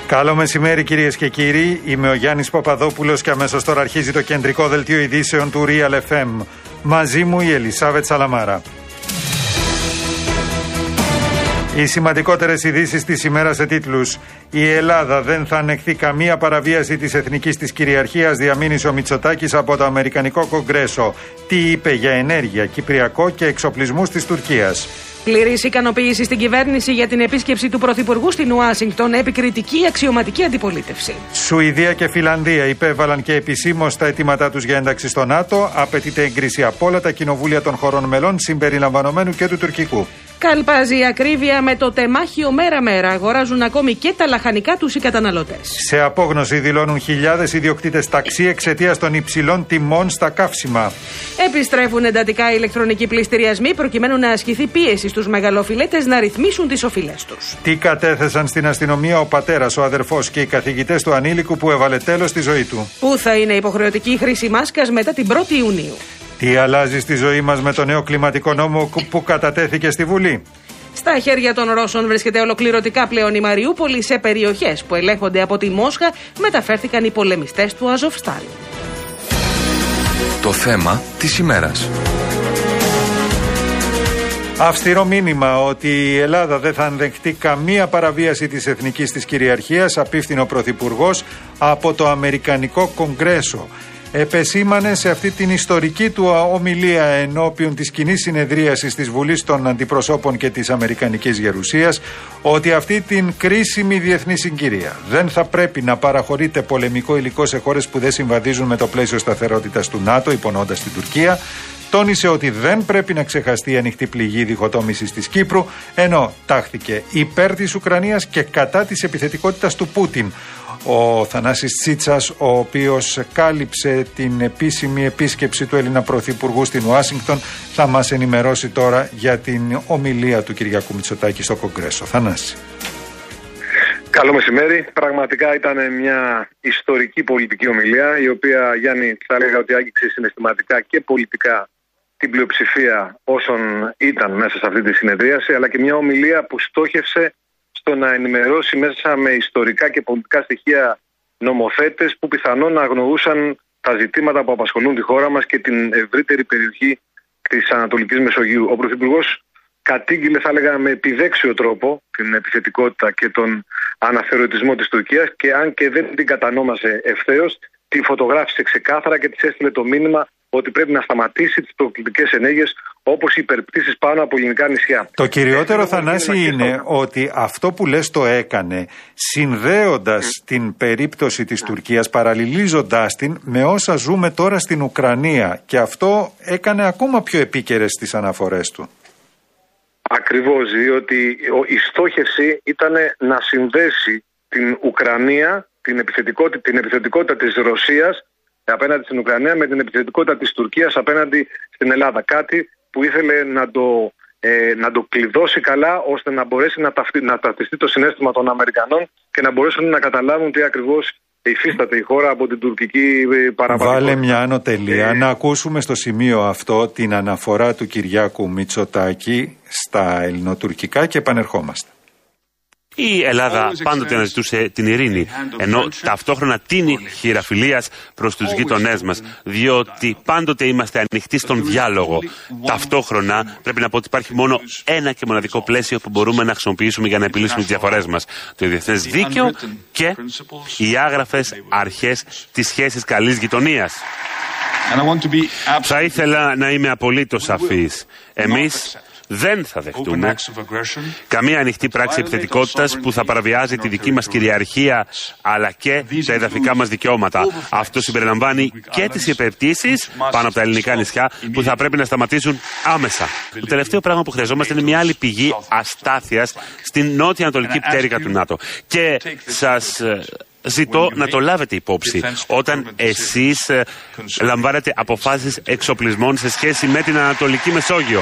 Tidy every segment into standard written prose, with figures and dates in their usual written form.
Καλό μεσημέρι κυρίες και κύριοι, είμαι ο Γιάννης Παπαδόπουλος και αμέσως τώρα αρχίζει το κεντρικό δελτίο ειδήσεων του Real FM. Μαζί μου η Ελισάβετ Σαλαμάρα. Οι σημαντικότερες ειδήσεις της ημέρας σε τίτλους. Η Ελλάδα δεν θα ανεχθεί καμία παραβίαση της εθνικής της κυριαρχίας, διαμήνυσε ο Μητσοτάκης από το Αμερικανικό Κογκρέσο. Τι είπε για ενέργεια, Κυπριακό και εξοπλισμούς της Τουρκίας. Πλήρης ικανοποίηση στην κυβέρνηση για την επίσκεψη του Πρωθυπουργού στην Ουάσιγκτον, επικριτική αξιωματική αντιπολίτευση. Σουηδία και Φιλανδία υπέβαλαν και επισήμως τα αιτήματά τους για ένταξη στο ΝΑΤΟ. Απαιτείται έγκριση από όλα τα κοινοβούλια των χωρών μελών, συμπεριλαμβανομένου και του τουρκικού. Καλπάζει η ακρίβεια με το τεμάχιο μέρα-μέρα. Αγοράζουν ακόμη και τα λαχανικά τους οι καταναλωτές. Σε απόγνωση δηλώνουν χιλιάδες ιδιοκτήτες ταξί εξαιτίας των υψηλών τιμών στα καύσιμα. Επιστρέφουν εντατικά οι ηλεκτρονικοί πληστηριασμοί προκειμένου να ασκηθεί πίεση στους μεγαλοφιλέτες να ρυθμίσουν τις οφειλές τους. Τι κατέθεσαν στην αστυνομία ο πατέρας, ο αδερφός και οι καθηγητές του ανήλικου που έβαλε τέλος στη ζωή του. Πού θα είναι υποχρεωτική η χρήση μάσκας μετά την 1η Ιουνίου. Τι αλλάζει στη ζωή μας με το νέο κλιματικό νόμο που κατατέθηκε στη Βουλή. Στα χέρια των Ρώσων βρίσκεται ολοκληρωτικά πλέον η Μαριούπολη. Σε περιοχές που ελέγχονται από τη Μόσχα μεταφέρθηκαν οι πολεμιστές του Αζοφστάλ. Το θέμα της ημέρας. Αυστηρό μήνυμα ότι η Ελλάδα δεν θα ανδεχτεί καμία παραβίαση της εθνικής της κυριαρχίας, απίφθινε ο Πρωθυπουργός από το Αμερικανικό Κογκρέσο. Επεσήμανε σε αυτή την ιστορική του ομιλία ενώπιον της κοινής συνεδρίασης της Βουλής των Αντιπροσώπων και της Αμερικανικής Γερουσίας ότι αυτή την κρίσιμη διεθνή συγκυρία δεν θα πρέπει να παραχωρείται πολεμικό υλικό σε χώρες που δεν συμβαδίζουν με το πλαίσιο σταθερότητας του ΝΑΤΟ, υπονοώντας την Τουρκία. Τόνισε ότι δεν πρέπει να ξεχαστεί η ανοιχτή πληγή διχοτόμησης της Κύπρου, ενώ τάχθηκε υπέρ της Ουκρανίας και κατά της επιθετικότητας του Πούτιν. Ο Θανάσης Τσίτσας, ο οποίος κάλυψε την επίσημη επίσκεψη του Έλληνα Πρωθυπουργού στην Ουάσιγκτον, θα μας ενημερώσει τώρα για την ομιλία του Κυριάκου Μητσοτάκη στο Κογκρέσο. Θανάση. Καλό μεσημέρι. Πραγματικά ήταν μια ιστορική πολιτική ομιλία, η οποία, Γιάννη, θα έλεγα ότι άγγιξε συναισθηματικά και πολιτικά την πλειοψηφία όσων ήταν μέσα σε αυτή τη συνεδρίαση, αλλά και μια ομιλία που στόχευσε στο να ενημερώσει μέσα με ιστορικά και πολιτικά στοιχεία νομοθέτες που πιθανόν να αγνοούσαν τα ζητήματα που απασχολούν τη χώρα μας και την ευρύτερη περιοχή της Ανατολικής Μεσογείου. Ο Πρωθυπουργός κατήγγειλε, θα έλεγα, με επιδέξιο τρόπο την επιθετικότητα και τον αναθεωρητισμό της Τουρκίας και αν και δεν την κατανόμασε ευθέως, τη φωτογράφησε ξεκάθαρα και της έστειλε το μήνυμα ότι πρέπει να σταματήσει τις προκλητικές ενέργειες όπως οι υπερπτήσεις πάνω από ελληνικά νησιά. Το κυριότερο, Θανάση, είναι ότι αυτό που λες το έκανε συνδέοντας την περίπτωση της Τουρκίας, παραλληλίζοντάς την με όσα ζούμε τώρα στην Ουκρανία, και αυτό έκανε ακόμα πιο επίκαιρες τις αναφορές του. Ακριβώς, διότι η στόχευση ήταν να συνδέσει την Ουκρανία, την επιθετικότητα της Ρωσίας απέναντι στην Ουκρανία με την επιθετικότητα της Τουρκίας απέναντι στην Ελλάδα. Κάτι που ήθελε να το κλειδώσει καλά, ώστε να μπορέσει να ταυτιστεί το συναίσθημα των Αμερικανών και να μπορέσουν να καταλάβουν τι ακριβώς υφίσταται η χώρα από την τουρκική παραβατικότητα. Βάλε μια άνω τελεία. Να ακούσουμε στο σημείο αυτό την αναφορά του Κυριάκου Μητσοτάκη στα ελληνοτουρκικά και επανερχόμαστε. Η Ελλάδα πάντοτε αναζητούσε την ειρήνη, ενώ ταυτόχρονα τίνει χειραφιλίας προς τους γείτονές μας, διότι πάντοτε είμαστε ανοιχτοί στον διάλογο. Ταυτόχρονα πρέπει να πω ότι υπάρχει μόνο ένα και μοναδικό πλαίσιο που μπορούμε να χρησιμοποιήσουμε για να επιλύσουμε τις διαφορές μας: το διεθνές δίκαιο και οι άγραφες αρχές της σχέσης καλής γειτονίας. Θα ήθελα να είμαι απολύτως σαφής. Εμείς δεν θα δεχτούμε καμία ανοιχτή πράξη επιθετικότητας που θα παραβιάζει τη δική μας κυριαρχία αλλά και τα εδαφικά μας δικαιώματα. Αυτό συμπεριλαμβάνει και τις υπερπτήσεις πάνω από τα ελληνικά νησιά που θα πρέπει να σταματήσουν άμεσα. Το τελευταίο πράγμα που χρειαζόμαστε είναι μια άλλη πηγή αστάθειας στην νότια-ανατολική πτέρυγα του ΝΑΤΟ. Και σας ζητώ να το λάβετε υπόψη όταν εσείς λαμβάνετε αποφάσεις εξοπλισμών σε σχέση με την Ανατολική Μεσόγειο.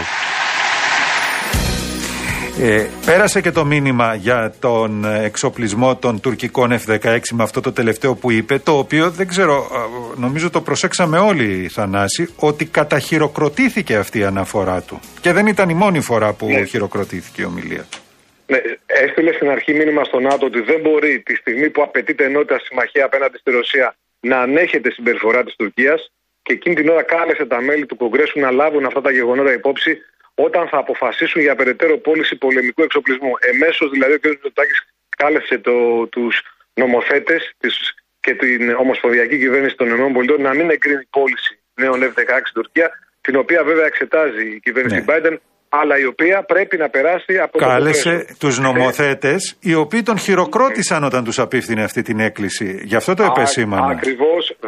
Πέρασε και το μήνυμα για τον εξοπλισμό των τουρκικών F-16 με αυτό το τελευταίο που είπε, το οποίο δεν ξέρω, νομίζω το προσέξαμε όλοι, Θανάση, ότι καταχειροκροτήθηκε αυτή η αναφορά του. Και δεν ήταν η μόνη φορά που χειροκροτήθηκε η ομιλία. Ναι, έστειλε στην αρχή μήνυμα στο ΝΑΤΟ ότι δεν μπορεί τη στιγμή που απαιτείται ενότητα συμμαχία απέναντι στη Ρωσία να ανέχεται συμπεριφορά της Τουρκίας, και εκείνη την ώρα κάλεσε τα μέλη του Κογκρέσου να λάβουν αυτά τα γεγονότα υπόψη όταν θα αποφασίσουν για περαιτέρω πώληση πολεμικού εξοπλισμού. Εμέσως δηλαδή ο κ. Μητσοτάκης κάλεσε τους νομοθέτες και την Ομοσπονδιακή Κυβέρνηση των ΗΠΑ να μην εγκρίνει πώληση νέων F-16 στην Τουρκία, την οποία βέβαια εξετάζει η κυβέρνηση Biden, αλλά η οποία πρέπει να περάσει από το Κογκρέσο. Κάλεσε τους νομοθέτες, οι οποίοι τον χειροκρότησαν όταν τους απίφθινε αυτή την έκκληση. Γι' αυτό το επεσήμανε. Ακριβώς,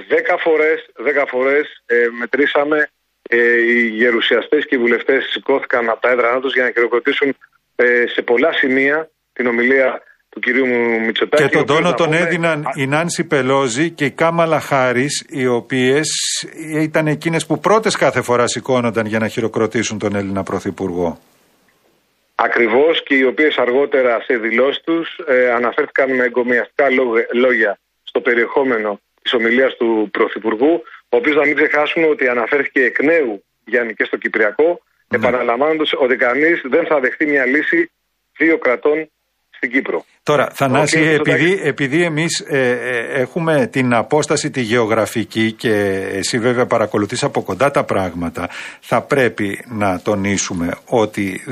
10 φορές μετρήσαμε, οι γερουσιαστές και οι βουλευτές σηκώθηκαν από τα έδρανά τους για να χειροκροτήσουν σε πολλά σημεία την ομιλία του κυρίου Μητσοτάκη. Και τον τόνο τον έδιναν η Νάνση Πελόζη και η Κάμαλα Χάρις, οι οποίες ήταν εκείνες που πρώτες κάθε φορά σηκώνονταν για να χειροκροτήσουν τον Έλληνα Πρωθυπουργό. Ακριβώς, και οι οποίες αργότερα σε δηλώσεις τους αναφέρθηκαν με εγκομιαστικά λόγια στο περιεχόμενο της ομιλίας του Πρωθυπουργού, ο οποίος, να μην ξεχάσουμε ότι αναφέρθηκε εκ νέου, Γιάννη, και στο Κυπριακό, επαναλαμβάνοντας ότι κανείς δεν θα δεχτεί μια λύση 2 κρατών στην Κύπρο. Τώρα, Θανάση, επειδή εμείς έχουμε την απόσταση τη γεωγραφική και εσύ βέβαια παρακολουθείς από κοντά τα πράγματα, θα πρέπει να τονίσουμε ότι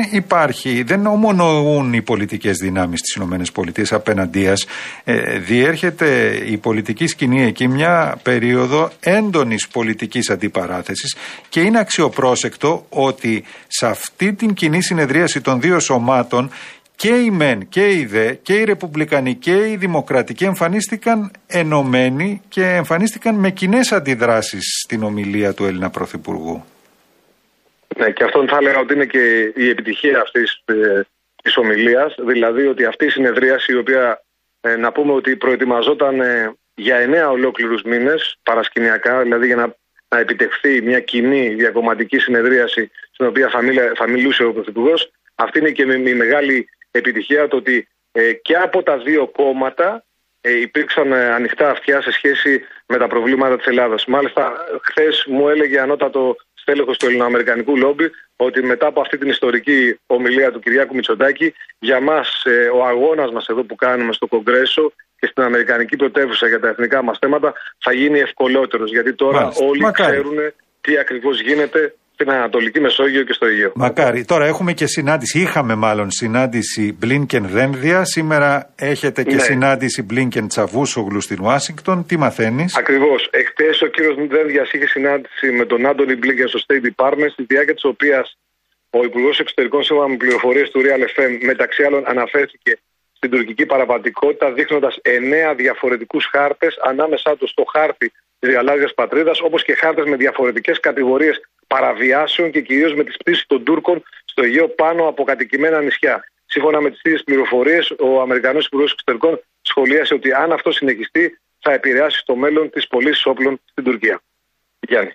δεν ομονοούν οι πολιτικές δυνάμεις της ΗΠΑ απέναντίας. Διέρχεται η πολιτική σκηνή εκεί μια περίοδο έντονης πολιτικής αντιπαράθεσης και είναι αξιοπρόσεκτο ότι σε αυτή την κοινή συνεδρίαση των δύο σωμάτων και οι ΜΕΝ και οι ΔΕ και οι Ρεπουμπλικανοί και οι Δημοκρατικοί εμφανίστηκαν ενωμένοι και εμφανίστηκαν με κοινές αντιδράσεις στην ομιλία του Έλληνα Πρωθυπουργού. Ναι, και αυτό θα έλεγα ότι είναι και η επιτυχία αυτής της ομιλίας, δηλαδή ότι αυτή η συνεδρίαση, η οποία να πούμε ότι προετοιμαζόταν για 9 ολόκληρους μήνες παρασκηνιακά, δηλαδή για να επιτευχθεί μια κοινή διακομματική συνεδρίαση στην οποία θα μιλούσε ο Πρωθυπουργός. Αυτή είναι και η μεγάλη επιτυχία, το ότι και από τα δύο κόμματα υπήρξαν ανοιχτά αυτιά σε σχέση με τα προβλήματα της Ελλάδας. Μάλιστα, χθες μου έλεγε ανώτατο στέλεχος του ελληνοαμερικανικού λόμπι ότι μετά από αυτή την ιστορική ομιλία του Κυριάκου Μητσοτάκη, για μας ο αγώνας μας εδώ που κάνουμε στο Κογκρέσο και στην Αμερικανική πρωτεύουσα για τα εθνικά μας θέματα θα γίνει ευκολότερος. Γιατί τώρα όλοι ξέρουν τι ακριβώς γίνεται στην Ανατολική Μεσόγειο και στο Αιγαίο. Μακάρι. Τώρα έχουμε και είχαμε μάλλον συνάντηση Μπλίνκεν-Δένδια. Σήμερα έχετε και συνάντηση Μπλίνκεν-Τσαβούσογλου στην Ουάσιγκτον. Τι μαθαίνεις? Ακριβώς. Εχθές ο κύριος Δένδιας είχε συνάντηση με τον Άντονι Μπλίνκεν στο State Department, στη διάρκεια της οποίας ο Υπουργός Εξωτερικών, σύμφωνα με πληροφορίες του Real FM, μεταξύ άλλων αναφέρθηκε στην τουρκική παραβατικότητα, δείχνοντας 9 διαφορετικούς χάρτες, ανάμεσά τους το χάρτη της γαλάζιας πατρίδας, όπως και χάρτες με διαφορετικές κατηγορίες παραβιάσεων και κυρίως με τις πτήσεις των Τούρκων στο Αιγαίο πάνω από κατοικημένα νησιά. Σύμφωνα με τις ίδιες πληροφορίες, ο Αμερικανός Υπουργός Εξωτερικών σχολίασε ότι αν αυτό συνεχιστεί θα επηρεάσει στο μέλλον τις πωλήσεις όπλων στην Τουρκία. Γιάννη.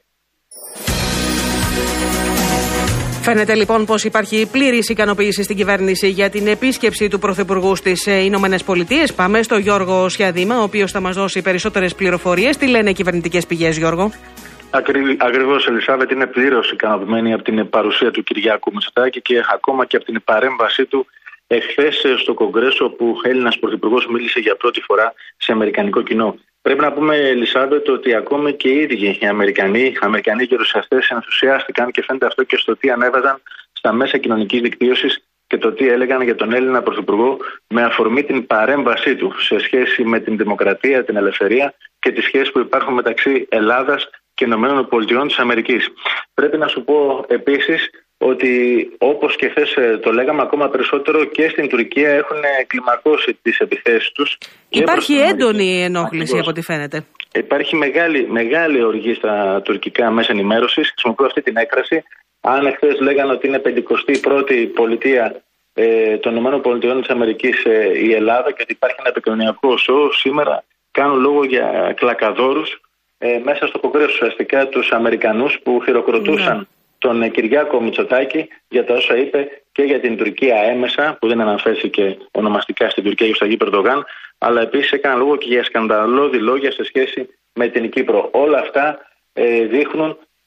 Φαίνεται λοιπόν πως υπάρχει πλήρης ικανοποίηση στην κυβέρνηση για την επίσκεψη του Πρωθυπουργού στις Ηνωμένες Πολιτείες. Πάμε στο Γιώργο Σιαδήμα, ο οποίος θα μας δώσει περισσότερες πληροφορίες. Τι λένε οι κυβερνητικές πηγές, Γιώργο? Ακριβώς, Ελισάβετ, είναι πλήρως ικανοποιημένη από την παρουσία του Κυριάκου Μητσοτάκη και ακόμα και από την παρέμβασή του εχθές στο Κογκρέσο, που ο Έλληνας Πρωθυπουργός μίλησε για πρώτη φορά σε αμερικανικό κοινό. Πρέπει να πούμε, Ελισάβετ, ότι ακόμη και οι ίδιοι οι Αμερικανοί γερουσιαστές ενθουσιάστηκαν και φαίνεται αυτό και στο τι ανέβαζαν στα μέσα κοινωνικής δικτύωσης και το τι έλεγαν για τον Έλληνα Πρωθυπουργό με αφορμή την παρέμβασή του σε σχέση με την δημοκρατία, την ελευθερία και τις σχέσεις που υπάρχουν μεταξύ Ελλάδας και Ηνωμένων Πολιτειών της Αμερικής. Πρέπει να σου πω επίσης ότι, όπως και χθες το λέγαμε, ακόμα περισσότερο και στην Τουρκία έχουν κλιμακώσει τις επιθέσεις τους. Υπάρχει έντονη ενόχληση από ό,τι φαίνεται. Υπάρχει μεγάλη οργή στα τουρκικά μέσα ενημέρωσης. Χρησιμοποιώ αυτή την έκφραση. Αν εχθές λέγανε ότι είναι 51η πολιτεία των ΗΠΑ της Αμερικής η Ελλάδα και ότι υπάρχει ένα επικοινωνιακό σοου, σήμερα κάνουν λόγο για κλακαδόρους μέσα στο Κογκρέσο, ουσιαστικά τους Αμερικανούς που χειροκροτούσαν τον Κυριάκο Μητσοτάκη για τα όσα είπε και για την Τουρκία έμεσα, που δεν αναφέρθηκε ονομαστικά στην Τουρκία για τον Ταγί Ερντογάν, αλλά επίσης έκαναν λόγο και για σκανδαλώδη λόγια σε σχέση με την Κύπρο. Όλα αυτά δείχνουν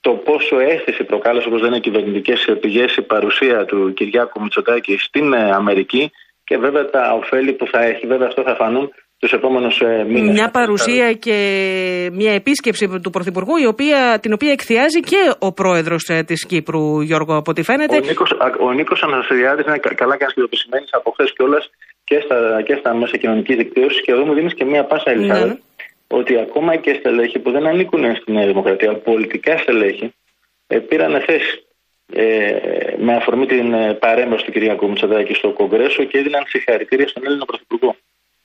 το πόσο αίσθηση προκάλεσε, όπως λένε οι κυβερνητικές πηγές, η παρουσία του Κυριάκου Μητσοτάκη στην Αμερική και βέβαια τα ωφέλη που θα έχει. Βέβαια αυτό θα φανούν τους επόμενους μήνες. Μια παρουσία και μια επίσκεψη του Πρωθυπουργού, την οποία εκθιάζει και ο πρόεδρος της Κύπρου, Γιώργο, από ό,τι φαίνεται. Ο Νίκος Αναστασιάδης είναι καλά κάνει και το επισημαίνεις από χθες κιόλας και στα μέσα κοινωνικής δικτύωσης, και εδώ μου δίνεις και μια πάσα, Ελισάβετ, ότι ακόμα και στελέχη που δεν ανήκουν στη Νέα Δημοκρατία, πολιτικά στελέχη, πήραν θέση με αφορμή την παρέμβαση του Κυριάκου Μητσοτάκη στο Κογκρέσο και έδιναν συγχαρητήρια στον Έλληνα Πρωθυπουργό.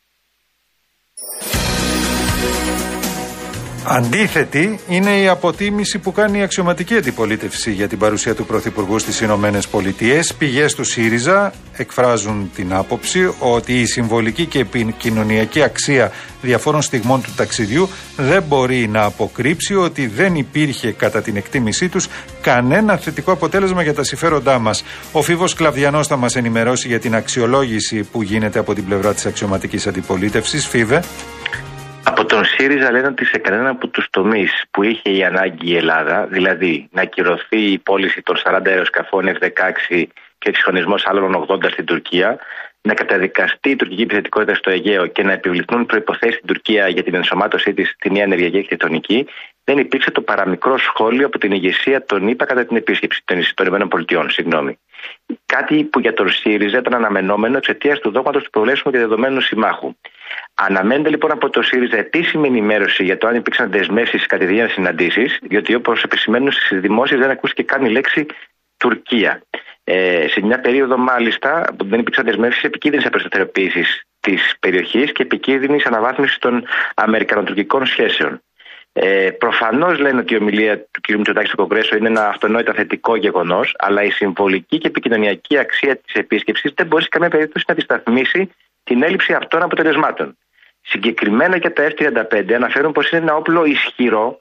Αντίθετη είναι η αποτίμηση που κάνει η αξιωματική αντιπολίτευση για την παρουσία του Πρωθυπουργού στις Ηνωμένες Πολιτείες. Πηγές του ΣΥΡΙΖΑ εκφράζουν την άποψη ότι η συμβολική και επικοινωνιακή αξία διαφόρων στιγμών του ταξιδιού δεν μπορεί να αποκρύψει ότι δεν υπήρχε κατά την εκτίμησή τους κανένα θετικό αποτέλεσμα για τα συμφέροντά μας. Ο Φίβος Κλαβδιανός θα μας ενημερώσει για την αξιολόγηση που γίνεται από την πλευρά της αξιωματικής αντιπολίτευσης. Φίβε. Από τον ΣΥΡΙΖΑ λένε ότι σε κανένα από τους τομείς που είχε η ανάγκη η Ελλάδα, δηλαδή να ακυρωθεί η πώληση των 40 αεροσκαφών F-16 και ο εξυγχρονισμός άλλων 80 στην Τουρκία, να καταδικαστεί η τουρκική επιθετικότητα στο Αιγαίο και να επιβληθούν προϋποθέσεις στην Τουρκία για την ενσωμάτωσή της στη νέα ενεργειακή αρχιτεκτονική, δεν υπήρξε το παραμικρό σχόλιο από την ηγεσία των ΗΠΑ κατά την επίσκεψη των ΗΠΑ. Κάτι που για τον ΣΥΡΙΖΑ ήταν αναμενόμενο εξαιτίας του δόγματος του προβλέψιμου και δεδομένου συμμάχου. Αναμένεται λοιπόν από το ΣΥΡΙΖΑ επίσημη ενημέρωση για το αν υπήρξαν δεσμεύσεις κατηδίαν συναντήσεις, διότι όπως επισημαίνουν στις δημόσιες δεν ακούστηκε καν η λέξη Τουρκία. Σε μια περίοδο μάλιστα που δεν υπήρξαν δεσμεύσεις επικίνδυνης απεσταθεροποίησης της περιοχής και επικίνδυνης αναβάθμισης των αμερικανοτουρκικών σχέσεων. Προφανώς λένε ότι η ομιλία του κ. Μητσοτάκη στο Κογκρέσο είναι ένα αυτονόητα θετικό γεγονός, αλλά η συμβολική και επικοινωνιακή αξία της επίσκεψης δεν μπορεί σε καμία περίπτωση να αντισταθμίσει την έλλειψη αυτών αποτελεσμάτων. Συγκεκριμένα για τα F-35 αναφέρουν πως είναι ένα όπλο ισχυρό,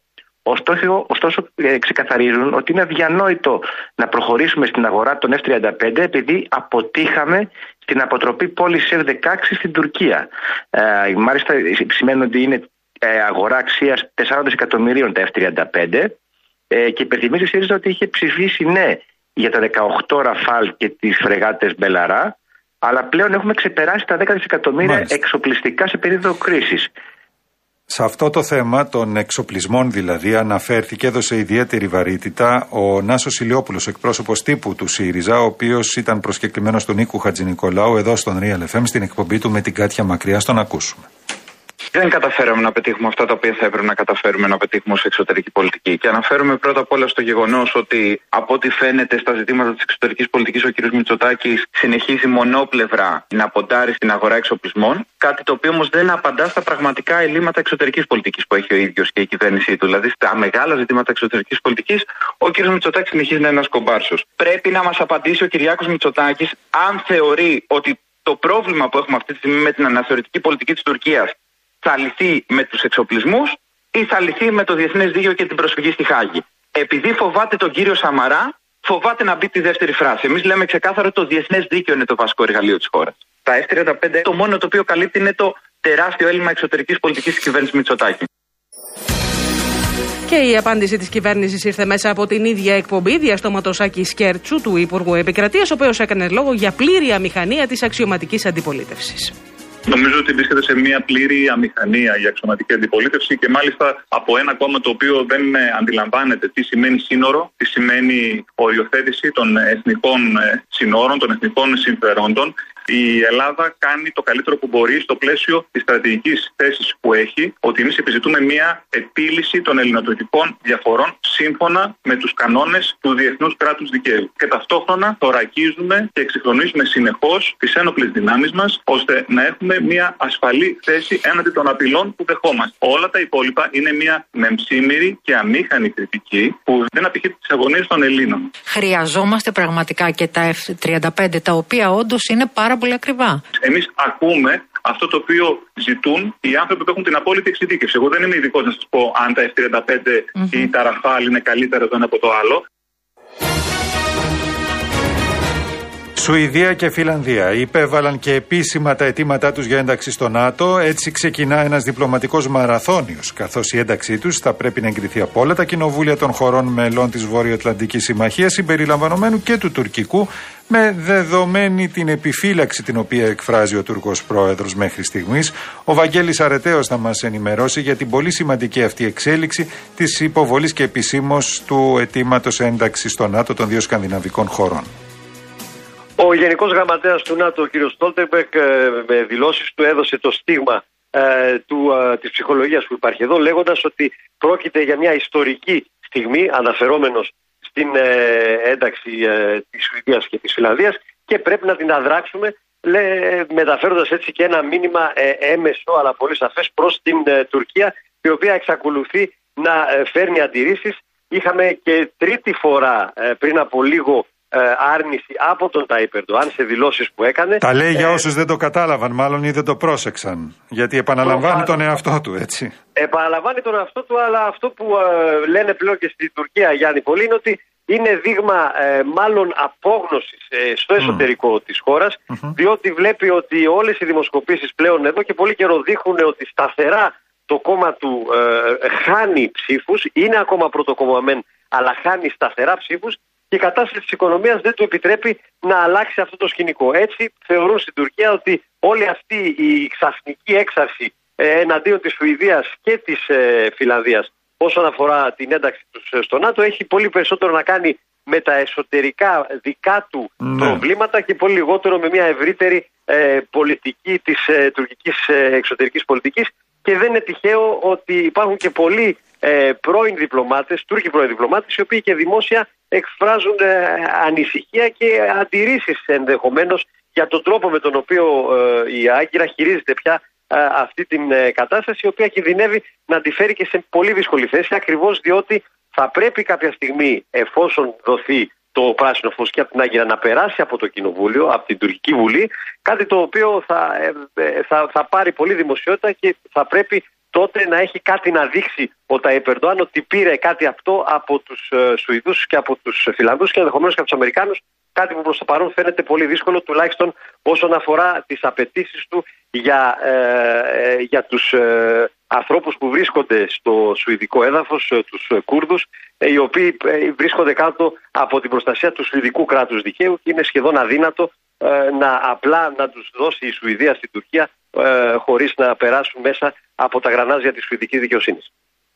ωστόσο ξεκαθαρίζουν ότι είναι αδιανόητο να προχωρήσουμε στην αγορά των F-35 επειδή αποτύχαμε στην αποτροπή πώληση F-16 στην Τουρκία. Μάλιστα σημαίνει ότι είναι αγορά αξίας 4 δισεκατομμυρίων τα F-35 και υπενθυμίζει η ΣΥΡΙΖΑ ότι είχε ψηφίσει ναι για τα 18 Ραφάλ και τις φρεγάτες Μπελαρά, αλλά πλέον έχουμε ξεπεράσει τα 10 δισεκατομμύρια εξοπλιστικά σε περίοδο κρίσης. Σε αυτό το θέμα των εξοπλισμών δηλαδή αναφέρθηκε, έδωσε ιδιαίτερη βαρύτητα ο Νάσος Ηλιόπουλος, εκπρόσωπος τύπου του ΣΥΡΙΖΑ, ο οποίος ήταν προσκεκλημένος του Νίκου Χατζηνικολάου εδώ στον Real FM στην εκπομπή του με την Κάτια Μακριά. Στον ακούσουμε. Δεν καταφέραμε να πετύχουμε αυτά τα οποία θα έπρεπε να καταφέρουμε να πετύχουμε ως εξωτερική πολιτική. Και αναφέρομαι πρώτα απ' όλα στο γεγονός ότι, από ό,τι φαίνεται στα ζητήματα της εξωτερικής πολιτικής, ο κ. Μητσοτάκης συνεχίζει μονόπλευρα να ποντάρει στην αγορά εξοπλισμών. Κάτι το οποίο όμως δεν απαντά στα πραγματικά ελλείμματα εξωτερικής πολιτικής που έχει ο ίδιος και η κυβέρνησή του. Δηλαδή, στα μεγάλα ζητήματα εξωτερικής πολιτικής, ο κ. Μητσοτάκης συνεχίζει να είναι ένας κομπάρσος. Πρέπει να μας απαντήσει ο Κυριάκος Μητσοτάκης αν θεωρεί ότι το πρόβλημα που έχουμε αυτή τη στιγμή με την αναθεωρητική πολιτική της Τουρκίας θα λυθεί με τους εξοπλισμούς ή θα λυθεί με το διεθνές δίκαιο και την προσφυγή στη Χάγη. Επειδή φοβάται τον κύριο Σαμαρά, φοβάται να μπει τη δεύτερη φράση. Εμείς λέμε ξεκάθαρα ότι το διεθνές δίκαιο είναι το βασικό εργαλείο της χώρας. Τα F-35 το μόνο το οποίο καλύπτει είναι το τεράστιο έλλειμμα εξωτερικής πολιτικής της κυβέρνησης Μητσοτάκη. Και η απάντηση της κυβέρνησης ήρθε μέσα από την ίδια εκπομπή διαστόματος Άκη Σκέρτσου, του Υπουργού Επικρατείας, ο οποίος έκανε λόγο για πλήρη αμηχανία της αξιωματικής αντιπολίτευσης. Νομίζω ότι βρίσκεται σε μια πλήρη αμηχανία η αξιωματική αντιπολίτευση και μάλιστα από ένα κόμμα το οποίο δεν αντιλαμβάνεται τι σημαίνει σύνορο, τι σημαίνει οριοθέτηση των εθνικών συνόρων, των εθνικών συμφερόντων. Η Ελλάδα κάνει το καλύτερο που μπορεί στο πλαίσιο της στρατηγικής θέσης που έχει, ότι εμείς επιζητούμε μια επίλυση των ελληνοτουρκικών διαφορών σύμφωνα με τους κανόνες του διεθνούς κράτους δικαίου. Και ταυτόχρονα θωρακίζουμε και εξυγχρονίζουμε συνεχώς τις ένοπλες δυνάμεις μας, ώστε να έχουμε μια ασφαλή θέση έναντι των απειλών που δεχόμαστε. Όλα τα υπόλοιπα είναι μια μεμψίμηρη και αμήχανη κριτική που δεν απηχεί τις αγωνίες των Ελλήνων. Χρειαζόμαστε πραγματικά και τα F-35, τα οποία όντως είναι πάρα πολύ ακριβά. Εμείς ακούμε αυτό το οποίο ζητούν οι άνθρωποι που έχουν την απόλυτη εξειδίκευση. Εγώ δεν είμαι ειδικός να σας πω αν τα F-35 ή τα Ραφάλ είναι καλύτερα το ένα από το άλλο. Σουηδία και Φιλανδία υπέβαλαν και επίσημα τα αιτήματά τους για ένταξη στο ΝΑΤΟ. Έτσι ξεκινά ένας διπλωματικός μαραθώνιος, καθώς η ένταξή τους θα πρέπει να εγκριθεί από όλα τα κοινοβούλια των χωρών μελών της Βορειοατλαντικής Συμμαχίας, συμπεριλαμβανομένου και του τουρκικού, με δεδομένη την επιφύλαξη την οποία εκφράζει ο Τούρκος πρόεδρος μέχρι στιγμής. Ο Βαγγέλης Αρετέος θα μας ενημερώσει για την πολύ σημαντική αυτή εξέλιξη της υποβολής και επισήμως του αιτήματος ένταξης στο ΝΑΤΟ των δύο σκανδιναβικών χωρών. Ο Γενικός Γραμματέας του ΝΑΤΟ, ο κ. Στόλτεμπεργκ, με δηλώσεις του έδωσε το στίγμα της ψυχολογίας που υπάρχει εδώ, λέγοντας ότι πρόκειται για μια ιστορική στιγμή, αναφερόμενος στην ένταξη της Σουηδίας και της Φιλανδίας, και πρέπει να την αδράξουμε, μεταφέροντας έτσι και ένα μήνυμα έμεσο αλλά πολύ σαφές προς την Τουρκία, η οποία εξακολουθεί να φέρνει αντιρρήσεις. Είχαμε και τρίτη φορά πριν από λίγο άρνηση από τον Τάιπ Ερντοάν σε δηλώσεις που έκανε. Τα λέει για όσους δεν το κατάλαβαν, μάλλον ή δεν το πρόσεξαν. Γιατί επαναλαμβάνει τον εαυτό του, έτσι. Επαναλαμβάνει τον εαυτό του, αλλά αυτό που λένε πλέον και στη Τουρκία, Γιάννη, πολύ, είναι ότι είναι δείγμα μάλλον απόγνωσης στο εσωτερικό της χώρας, διότι βλέπει ότι όλες οι δημοσκοπήσεις πλέον εδώ και πολύ καιρό δείχνουν ότι σταθερά το κόμμα του χάνει ψήφους, είναι ακόμα πρωτοκόμμα μεν, αλλά χάνει σταθερά ψήφους. Και η κατάσταση της οικονομίας δεν του επιτρέπει να αλλάξει αυτό το σκηνικό. Έτσι θεωρούν στην Τουρκία ότι όλη αυτή η ξαφνική έξαρση εναντίον της Σουηδίας και της Φιλανδίας όσον αφορά την ένταξη τους στο ΝΑΤΟ έχει πολύ περισσότερο να κάνει με τα εσωτερικά δικά του προβλήματα και πολύ λιγότερο με μια ευρύτερη πολιτική της τουρκικής εξωτερικής πολιτικής. Και δεν είναι τυχαίο ότι υπάρχουν και πολλοί πρώην διπλωμάτες, Τούρκοι πρώην διπλωμάτες, οι οποίοι και δημόσια εκφράζουν ανησυχία και αντιρρήσεις ενδεχομένως για τον τρόπο με τον οποίο η Άγκυρα χειρίζεται πια αυτή την κατάσταση, η οποία κινδυνεύει να τη φέρει και σε πολύ δύσκολη θέση, ακριβώς διότι θα πρέπει κάποια στιγμή, εφόσον δοθεί το πράσινο φως και από την Άγκυρα, να περάσει από το Κοινοβούλιο, από την Τουρκική Βουλή, κάτι το οποίο θα πάρει πολύ δημοσιότητα και θα πρέπει τότε να έχει κάτι να δείξει ο Τάιπ Ερντοάν ότι πήρε κάτι αυτό από τους Σουηδούς και από τους Φιλανδούς και ενδεχομένως και από τους Αμερικάνους, κάτι που προς το παρόν φαίνεται πολύ δύσκολο, τουλάχιστον όσον αφορά τις απαιτήσεις του για τους ανθρώπους που βρίσκονται στο σουηδικό έδαφος, τους Κούρδους, οι οποίοι βρίσκονται κάτω από την προστασία του σουηδικού κράτους δικαίου και είναι σχεδόν αδύνατο απλά να τους δώσει η Σουηδία στην Τουρκία χωρίς να περάσουν μέσα από τα γρανάζια της σουηδικής δικαιοσύνης.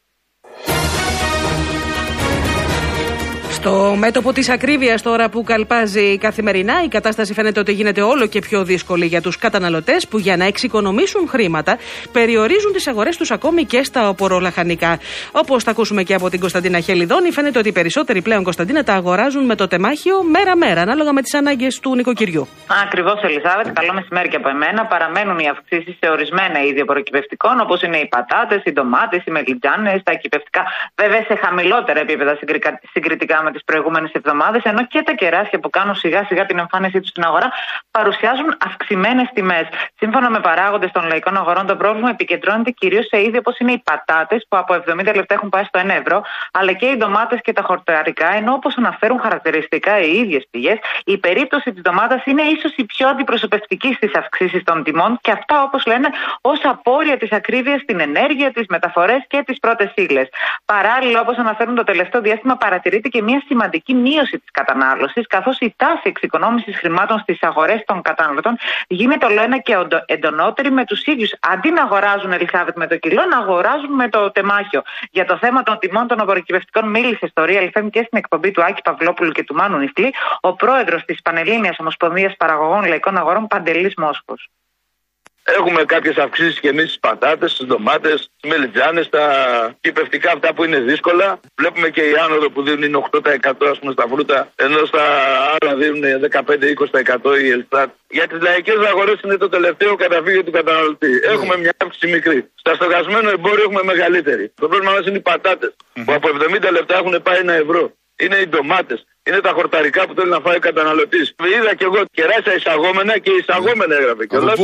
Στο μέτωπο της ακρίβειας τώρα που καλπάζει καθημερινά, η κατάσταση φαίνεται ότι γίνεται όλο και πιο δύσκολη για τους καταναλωτές που για να εξοικονομήσουν χρήματα περιορίζουν τις αγορές τους ακόμη και στα οπορολαχανικά. Όπως θα ακούσουμε και από την Κωνσταντίνα Χελιδόνη, φαίνεται ότι οι περισσότεροι πλέον, Κωνσταντίνα, τα αγοράζουν με το τεμάχιο μέρα-μέρα, ανάλογα με τις ανάγκες του νοικοκυριού. Ακριβώς, Ελισάβετ. Καλό μεσημέρι και από εμένα. Παραμένουν οι αυξήσεις σε ορισμένα είδη οπωροκυπευτικών, όπως είναι οι πατάτες, οι ντομάτες, οι μελιτζάνες, τα κυπευτικά, βέβαια σε χαμηλότερα επίπεδα συγκριτικά με τις προηγούμενες εβδομάδες, ενώ και τα κεράσια που κάνουν σιγά-σιγά την εμφάνισή τους στην αγορά παρουσιάζουν αυξημένες τιμές. Σύμφωνα με παράγοντες των λαϊκών αγορών, το πρόβλημα επικεντρώνεται κυρίως σε είδη όπως είναι οι πατάτες, που από 70 λεπτά έχουν πάει στο 1 ευρώ, αλλά και οι ντομάτες και τα χορταρικά, ενώ όπως αναφέρουν χαρακτηριστικά οι ίδιες πηγές, η περίπτωση της ντομάτας είναι ίσως η πιο αντιπροσωπευτική στις αυξήσεις των τιμών, και αυτά, όπως λένε, ως απόρρια της ακρίβειας στην ενέργεια, τις μεταφορές και τις πρώτες ύλες. Παράλληλα, όπως αναφέρουν το τελευταίο διάστημα, παρατηρείται και μια σημαντική μείωση της κατανάλωσης, καθώς η τάση εξοικονόμησης χρημάτων στις αγορές των καταναλωτών γίνεται όλο ένα και εντονότερη, με τους ίδιους αντί να αγοράζουν, Ελισάβετ, με το κιλό, να αγοράζουν με το τεμάχιο. Για το θέμα των τιμών των οπωροκυπευτικών μίλησε στο Real FM και στην εκπομπή του Άκη Παυλόπουλου και του Μάνου Νιφλή ο πρόεδρος της Πανελλήνιας Ομοσπονδίας Παραγωγών Λαϊκών Αγορών, Παντελής Μόσχος. Έχουμε κάποιες αυξήσεις και εμείς στις πατάτες, στις ντομάτες, στις μελιτζάνες, τα κυπευτικά αυτά που είναι δύσκολα. Βλέπουμε και η άνοδο που δίνουν 8% ας πούμε στα φρούτα, ενώ στα άλλα δίνουν 15-20% η Ελστάτ. Για τις λαϊκές αγορές είναι το τελευταίο καταφύγιο του καταναλωτή. Έχουμε μια αύξηση μικρή. Στα στοχασμένο εμπόριο έχουμε μεγαλύτερη. Το πρόβλημα μας είναι οι πατάτες, που από 70 λεπτά έχουν πάει 1 ευρώ. Είναι οι ντομάτες. Είναι τα χορταρικά που θέλει να φάει ο καταναλωτής. Είδα και εγώ κεράσια εισαγόμενα και εισαγόμενα έγραφε κιόλας.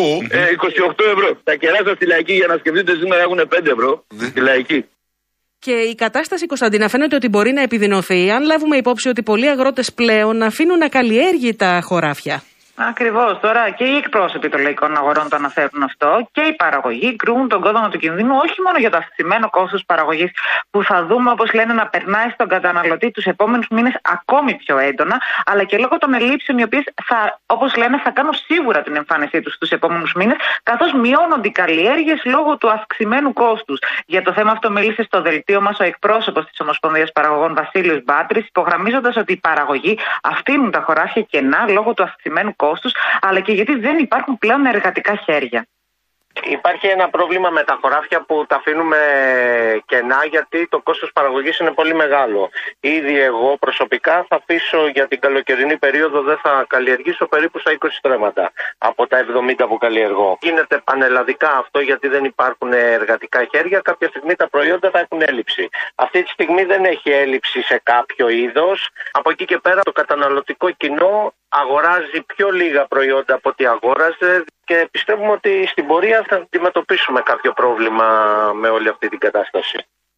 28 ευρώ. Τα κεράσια στη λαϊκή, για να σκεφτείτε, σήμερα έχουν 5 ευρώ. Στη λαϊκή. Και η κατάσταση, Κωνσταντίνα, φαίνεται ότι μπορεί να επιδεινωθεί αν λάβουμε υπόψη ότι πολλοί αγρότες πλέον αφήνουν ακαλλιέργητα χωράφια. Ακριβώς. Τώρα και οι εκπρόσωποι των λαϊκών αγορών το αναφέρουν αυτό και οι παραγωγοί κρούν τον κόδωνα του κινδύνου όχι μόνο για το αυξημένο κόστος παραγωγής που θα δούμε, όπως λένε, να περνάει στον καταναλωτή τους επόμενους μήνες ακόμη πιο έντονα, αλλά και λόγω των ελλείψεων οι οποίες, όπως λένε, θα κάνουν σίγουρα την εμφάνισή τους στους επόμενους μήνες, καθώς μειώνονται οι καλλιέργειες λόγω του αυξημένου κόστους. Για το θέμα αυτό μίλησε στο δελτίο μας ο εκπρόσωπος της Ομοσπονδίας Παραγωγών Βασίλειος Μπάτρης, υπογραμμίζοντας ότι οι παραγωγοί αφήνουν τα χωράφια κενά λόγω του αυξημένου κόστους, αλλά και γιατί δεν υπάρχουν πλέον εργατικά χέρια. Υπάρχει ένα πρόβλημα με τα χωράφια που τα αφήνουμε κενά, γιατί το κόστος παραγωγής είναι πολύ μεγάλο. Ήδη εγώ προσωπικά θα αφήσω για την καλοκαιρινή περίοδο, δεν θα καλλιεργήσω περίπου στα 20 στρέμματα από τα 70 που καλλιεργώ. Γίνεται πανελλαδικά αυτό, γιατί δεν υπάρχουν εργατικά χέρια. Κάποια στιγμή τα προϊόντα θα έχουν έλλειψη. Αυτή τη στιγμή δεν έχει έλλειψη σε κάποιο είδος. Από εκεί και πέρα το καταναλωτικό κοινό αγοράζει πιο λίγα προϊόντα από ό,τι αγόραζε και πιστεύουμε ότι στην πορεία θα αντιμετωπίσουμε κάποιο πρόβλημα με όλη αυτή την κατάσταση.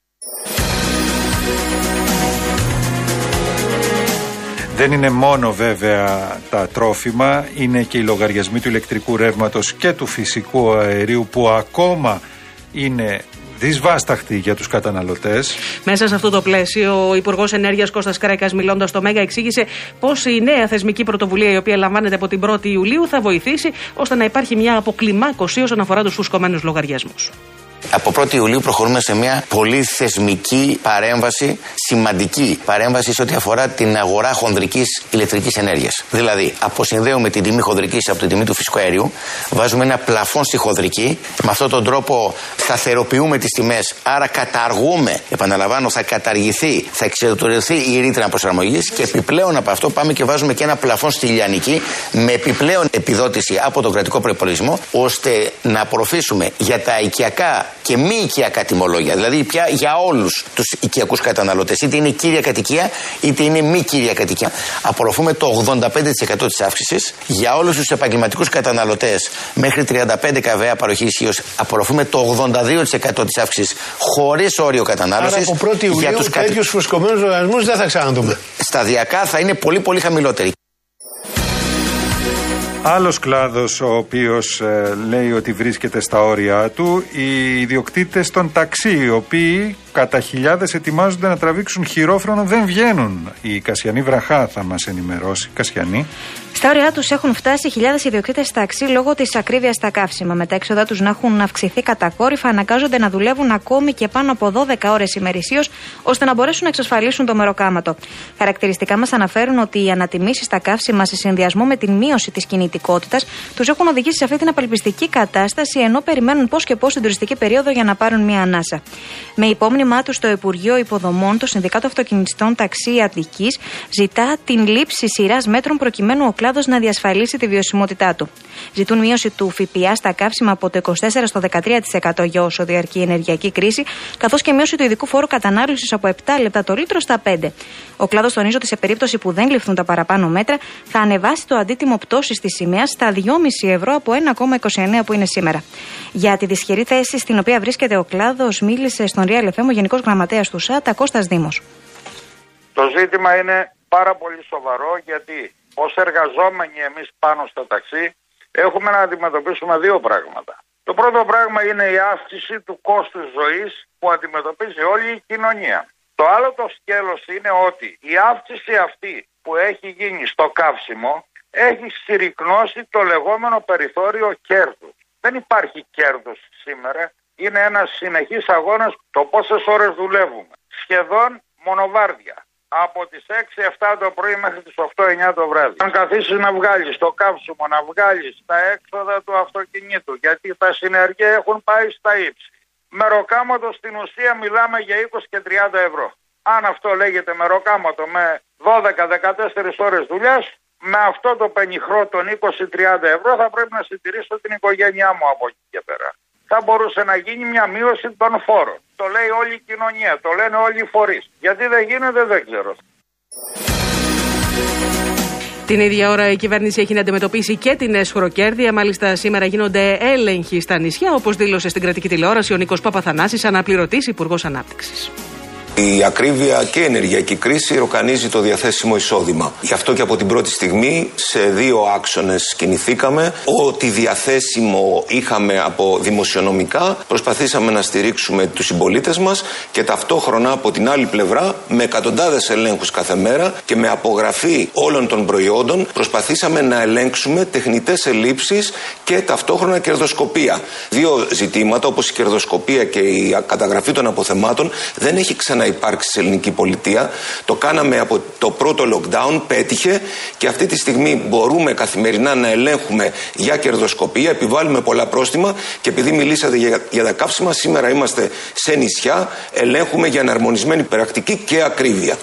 Δεν είναι μόνο βέβαια τα τρόφιμα, είναι και οι λογαριασμοί του ηλεκτρικού ρεύματος και του φυσικού αερίου που ακόμα είναι δυσβάσταχτη για τους καταναλωτές. Μέσα σε αυτό το πλαίσιο, ο Υπουργός Ενέργειας Κώστας Κρέκας, μιλώντας στο Μέγα, εξήγησε πώς η νέα θεσμική πρωτοβουλία, η οποία λαμβάνεται από την 1η Ιουλίου, θα βοηθήσει ώστε να υπάρχει μια αποκλιμάκωση όσον αφορά τους φουσκωμένους λογαριασμούς. Από 1η Ιουλίου προχωρούμε σε μια πολύ θεσμική παρέμβαση, σημαντική παρέμβαση σε ό,τι αφορά την αγορά χονδρικής ηλεκτρικής ενέργειας. Δηλαδή, αποσυνδέουμε την τιμή χονδρικής από την τιμή του φυσικού αερίου, βάζουμε ένα πλαφόν στη χονδρική, με αυτόν τον τρόπο σταθεροποιούμε τις τιμές, άρα καταργούμε, επαναλαμβάνω, θα καταργηθεί, θα εξαιρετωθεί η ρήτρα προσαρμογής και επιπλέον από αυτό πάμε και βάζουμε και ένα πλαφόν στη λιανική με επιπλέον επιδότηση από τον κρατικό προϋπολογισμό, ώστε να απορροφήσουμε για τα οικιακά και μη οικιακά τιμολόγια, δηλαδή πια για όλους τους οικιακούς καταναλωτές, είτε είναι κύρια κατοικία είτε είναι μη κύρια κατοικία. Απορροφούμε το 85% της αύξησης. Για όλους τους επαγγελματικούς καταναλωτές μέχρι 35 καβέα παροχή ισχύως απορροφούμε το 82% της αύξησης χωρίς όριο κατανάλωσης. Άρα από 1η Ιουλίου τέτοιους φουσκωμένους λογαριασμούς δεν θα ξαναδούμε. Σταδιακά θα είναι πολύ πολύ χαμηλότεροι. Άλλος κλάδος ο οποίος λέει ότι βρίσκεται στα όρια του, οι ιδιοκτήτες των ταξί, οι οποίοι κατά χιλιάδες ετοιμάζονται να τραβήξουν χειρόφρονο, δεν βγαίνουν. Η Κασιανή Βραχά θα μας ενημερώσει. Κασιανή. Στα όρια τους έχουν φτάσει χιλιάδες ιδιοκτήτες ταξί λόγω της ακρίβειας στα καύσιμα. Με τα έξοδα τους να έχουν αυξηθεί κατακόρυφα, αναγκάζονται να δουλεύουν ακόμη και πάνω από 12 ώρες ημερησίως, ώστε να μπορέσουν να εξασφαλίσουν το μεροκάματο. Χαρακτηριστικά μας αναφέρουν ότι οι ανατιμήσεις στα καύσιμα σε συνδυασμό με την μείωση της κινητικότητας τους έχουν οδηγήσει σε αυτή την απελπιστική κατάσταση, ενώ περιμένουν πώς και πώς την τουριστική περίοδο για να πάρουν μια ανάσα. Με υπόμνημά του στο Υπουργείο Υποδομών, το Συνδικάτο Αυτοκινηστών Ταξί Αττικής ζητά την λήψη σειράς μέτρων προκειμένου ο κλάδος να διασφαλίσει τη βιωσιμότητά του. Ζητούν μείωση του ΦΠΑ στα καύσιμα από το 24% στο 13% για όσο διαρκεί η ενεργειακή κρίση, καθώς και μείωση του ειδικού φόρου κατανάλωσης από 7 λεπτά το λίτρο στα 5. Ο κλάδος τονίζει ότι σε περίπτωση που δεν ληφθούν τα παραπάνω μέτρα, θα ανεβάσει το αντίτιμο πτώσης της σημαίας στα 2,5 ευρώ από 1,29 που είναι σήμερα. Για τη δυσχερή θέση στην οποία βρίσκεται ο κλάδος, μίλησε στον Real FM ο Γενικός Γραμματέας του ΣΑΤ, Κώστας Δήμος. Το ζήτημα είναι πάρα πολύ σοβαρό, γιατί ως εργαζόμενοι εμείς πάνω στο ταξί έχουμε να αντιμετωπίσουμε δύο πράγματα. Το πρώτο πράγμα είναι η αύξηση του κόστους ζωής που αντιμετωπίζει όλη η κοινωνία. Το άλλο το σκέλος είναι ότι η αύξηση αυτή που έχει γίνει στο καύσιμο έχει συρρικνώσει το λεγόμενο περιθώριο κέρδους. Δεν υπάρχει κέρδος σήμερα. Είναι ένας συνεχής αγώνας το πόσες ώρες δουλεύουμε. Σχεδόν μονοβάρδια. Από τις 6-7 το πρωί μέχρι τις 8-9 το βράδυ. Αν καθίσεις να βγάλεις το καύσιμο, να βγάλεις τα έξοδα του αυτοκινήτου, γιατί τα συνεργεία έχουν πάει στα ύψη. Μεροκάματο στην ουσία μιλάμε για 20 και 30 ευρώ. Αν αυτό λέγεται μεροκάματο με 12-14 ώρες δουλειάς, με αυτό το πενιχρό των 20-30 ευρώ θα πρέπει να συντηρήσω την οικογένειά μου από εκεί και πέρα. Θα μπορούσε να γίνει μια μείωση των φόρων. Το λέει όλη η κοινωνία, το λένε όλοι οι φορείς. Γιατί δεν γίνεται δεν ξέρω. Την ίδια ώρα η κυβέρνηση έχει να αντιμετωπίσει και την εσχροκέρδεια. Μάλιστα, σήμερα γίνονται έλεγχοι στα νησιά, όπως δήλωσε στην κρατική τηλεόραση ο Νίκος Παπαθανάσης, αναπληρωτής Υπουργός Ανάπτυξης. Η ακρίβεια και η ενεργειακή κρίση ροκανίζει το διαθέσιμο εισόδημα. Γι' αυτό και από την πρώτη στιγμή σε 2 άξονες κινηθήκαμε. Ό,τι διαθέσιμο είχαμε από δημοσιονομικά προσπαθήσαμε να στηρίξουμε τους συμπολίτες μας και ταυτόχρονα από την άλλη πλευρά με εκατοντάδες ελέγχους κάθε μέρα και με απογραφή όλων των προϊόντων προσπαθήσαμε να ελέγξουμε τεχνητές ελλείψεις και ταυτόχρονα κερδοσκοπία. 2 ζητήματα όπως η κερδοσκοπία και η καταγραφή των αποθεμάτων δεν έχει ξαναυπάρξει σε ελληνική πολιτεία. Το κάναμε από το πρώτο lockdown, πέτυχε και αυτή τη στιγμή μπορούμε καθημερινά να ελέγχουμε για κερδοσκοπία, επιβάλλουμε πολλά πρόστιμα και επειδή μιλήσατε για τα καύσιμα, σήμερα είμαστε σε νησιά, ελέγχουμε για εναρμονισμένη πρακτική και ακρίβεια.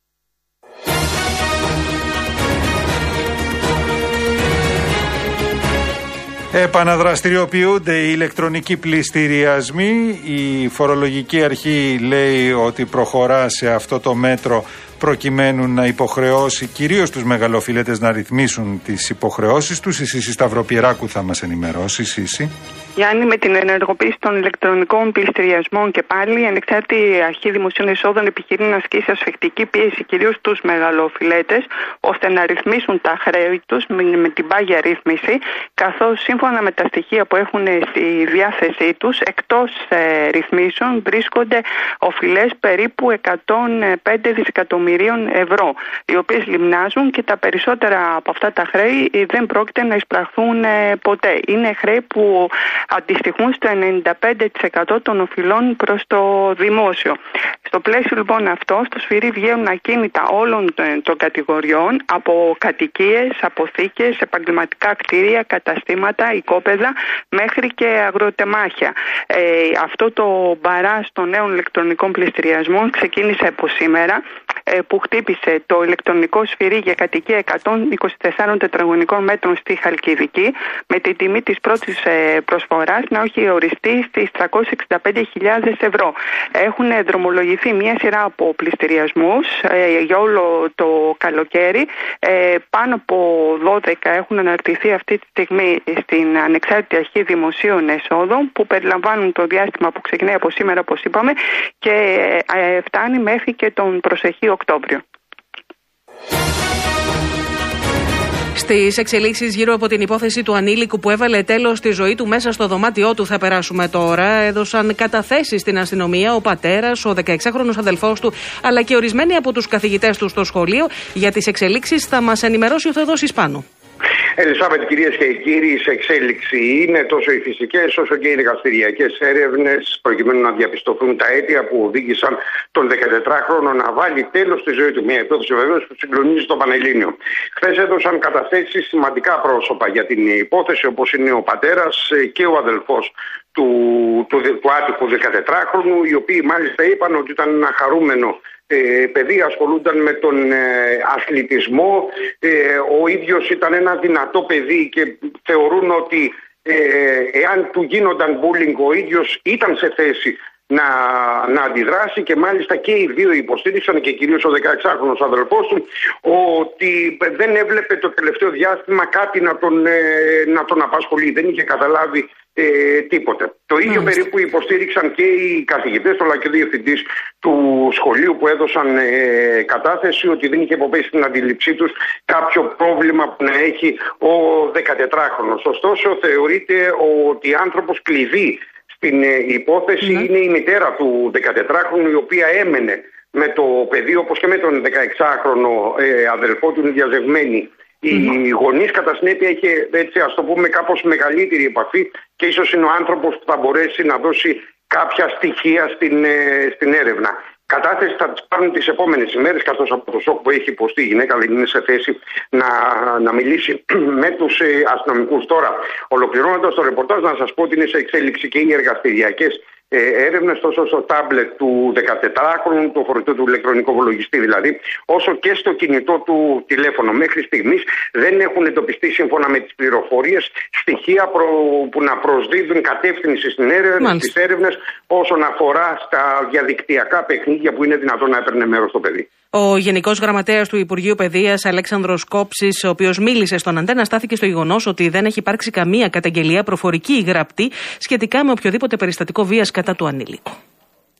Επαναδραστηριοποιούνται οι ηλεκτρονικοί πληστηριασμοί. Η φορολογική αρχή λέει ότι προχωρά σε αυτό το μέτρο προκειμένου να υποχρεώσει κυρίως τους μεγαλοφιλέτες να ρυθμίσουν τις υποχρεώσεις τους. Η Σύση Σταυροπιεράκου θα μας ενημερώσει. Σύση. Γιάννη, με την ενεργοποίηση των ηλεκτρονικών πληστηριασμών και πάλι, η Ανεξάρτητη Αρχή Δημοσίων Εσόδων επιχειρεί να ασκήσει ασφικτική πίεση κυρίως στους μεγαλοφιλέτες, ώστε να ρυθμίσουν τα χρέη τους με την πάγια ρύθμιση, καθώς σύμφωνα με τα στοιχεία που έχουν στη διάθεσή τους, εκτός ρυθμίσεων βρίσκονται οφειλές περίπου 105 δισεκατομμυρίων ευρώ, οι οποίες λιμνάζουν και τα περισσότερα από αυτά τα χρέη δεν πρόκειται να εισπραχθούν ποτέ. Είναι χρέη που αντιστοιχούν στο 95% των οφειλών προς το δημόσιο. Στο πλαίσιο λοιπόν αυτό, στο σφυρί βγαίνουν ακίνητα όλων των κατηγοριών, από κατοικίες, αποθήκες, επαγγελματικά κτίρια, καταστήματα, οικόπεδα, μέχρι και αγροτεμάχια. Αυτό το μπαράζ των νέων ηλεκτρονικών πληστηριασμών ξεκίνησε από σήμερα, που χτύπησε το ηλεκτρονικό σφυρί για κατοικία 124 τετραγωνικών μέτρων στη Χαλκιδική, με την τιμή της πρώτης προσφοράς να έχει οριστεί στις 365.000 ευρώ. Έχουν δρομολογηθεί μια σειρά από πληστηριασμούς για όλο το καλοκαίρι. Πάνω από 12 έχουν αναρτηθεί αυτή τη στιγμή στην Ανεξάρτητη Αρχή Δημοσίων Εσόδων, που περιλαμβάνουν το διάστημα που ξεκινάει από σήμερα, όπως είπαμε, και φτάνει μέχρι και τον προσεχή Οκτώβριο. Στις εξελίξεις γύρω από την υπόθεση του ανήλικου που έβαλε τέλος στη ζωή του μέσα στο δωμάτιό του θα περάσουμε τώρα. Έδωσαν καταθέσεις στην αστυνομία ο πατέρας, ο 16χρονος αδελφός του, αλλά και ορισμένοι από τους καθηγητές του στο σχολείο. Για τις εξελίξεις θα μας ενημερώσει ο Θεοδόσης Πάνου. Ελισάβετ, κυρίες και κύριοι, σε εξέλιξη είναι τόσο οι φυσικές όσο και οι δικαστηριακές έρευνες προκειμένου να διαπιστωθούν τα αίτια που οδήγησαν τον 14χρονο να βάλει τέλος στη ζωή του. Μια υπόθεση βεβαίως που συγκλονίζει το Πανελλήνιο. Χθες έδωσαν καταθέσεις σημαντικά πρόσωπα για την υπόθεση, όπως είναι ο πατέρας και ο αδελφός του άτυχου 14χρονου, οι οποίοι μάλιστα είπαν ότι ήταν ένα χαρούμενο παιδί, ασχολούνταν με τον αθλητισμό, ο ίδιος ήταν ένα δυνατό παιδί και θεωρούν ότι εάν του γίνονταν bullying ο ίδιος ήταν σε θέση να αντιδράσει, και μάλιστα και οι δύο υποστήριξαν, και κυρίως ο 16χρονος αδελφός του, ότι δεν έβλεπε το τελευταίο διάστημα κάτι να τον απασχολεί, δεν είχε καταλάβει τίποτε. Το ίδιο περίπου υποστήριξαν και οι καθηγητές αλλά και ο διευθυντής του σχολείου που έδωσαν κατάθεση, ότι δεν είχε υποπέσει στην αντίληψή τους κάποιο πρόβλημα που να έχει ο 14χρονος. Ωστόσο θεωρείται ότι άνθρωπος κλειδί στην υπόθεση είναι η μητέρα του 14χρονου, η οποία έμενε με το παιδί, όπως και με τον 16χρονο αδελφό του, είναι διαζευμένη. Οι γονείς κατά συνέπεια είχε, έτσι ας το πούμε, κάπως μεγαλύτερη επαφή και ίσως είναι ο άνθρωπος που θα μπορέσει να δώσει κάποια στοιχεία στην έρευνα. Κατάθεση θα τις πάρουν τις επόμενες ημέρες, καθώς από το σοκ που έχει υποστεί η γυναίκα δεν είναι σε θέση να μιλήσει με τους αστυνομικούς. Τώρα, ολοκληρώνοντας το ρεπορτάζ, να σας πω ότι είναι σε εξέλιξη και οι εργαστηριακές έρευνες, τόσο στο τάμπλετ του 14χρονου, το φορητό του ηλεκτρονικό υπολογιστή δηλαδή, όσο και στο κινητό του τηλέφωνο. Μέχρι στιγμής δεν έχουν εντοπιστεί, σύμφωνα με τις πληροφορίες, στοιχεία που να προσδίδουν κατεύθυνση στις έρευνες όσον αφορά στα διαδικτυακά παιχνίδια που είναι δυνατόν να έπαιρνε μέρος το παιδί. Ο Γενικός Γραμματέας του Υπουργείου Παιδείας, Αλέξανδρος Κόψης, ο οποίος μίλησε στον Αντένα, στάθηκε στο γεγονός ότι δεν έχει υπάρξει καμία καταγγελία, προφορική ή γραπτή, σχετικά με οποιοδήποτε περιστατικό βίας κατά του ανήλικου.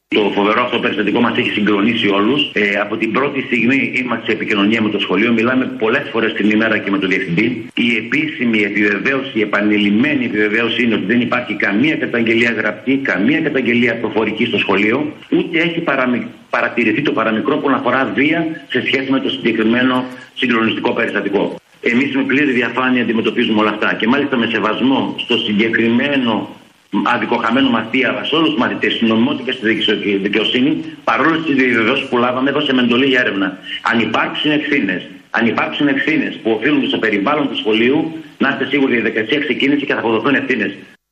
Το φοβερό αυτό περιστατικό μας έχει συγκλονίσει όλους. Από την πρώτη στιγμή είμαστε σε επικοινωνία με το σχολείο. Μιλάμε πολλές φορές την ημέρα και με τον διευθυντή. Η επίσημη επιβεβαίωση, η επανειλημμένη επιβεβαίωση είναι ότι δεν υπάρχει καμία καταγγελία γραπτή, καμία καταγγελία προφορική στο σχολείο. Ούτε έχει παρατηρηθεί το παραμικρό που αφορά βία σε σχέση με το συγκεκριμένο συγκλονιστικό περιστατικό. Εμείς με πλήρη διαφάνεια αντιμετωπίζουμε όλα αυτά και μάλιστα με σεβασμό στο συγκεκριμένο αδικοχαμένο μαθητή, αλλά σε όλους τους μαθητές, στην νομιμότητα και στη δικαιοσύνη, παρόλο τις διαβεβαιώσεις που λάβαμε, δώσαμε εντολή για έρευνα. Αν υπάρξουν ευθύνες που οφείλονται στο περιβάλλον του σχολείου, να είστε σίγουροι η διαδικασία ξεκίνησε και θα αποδοθούν ευθύνες.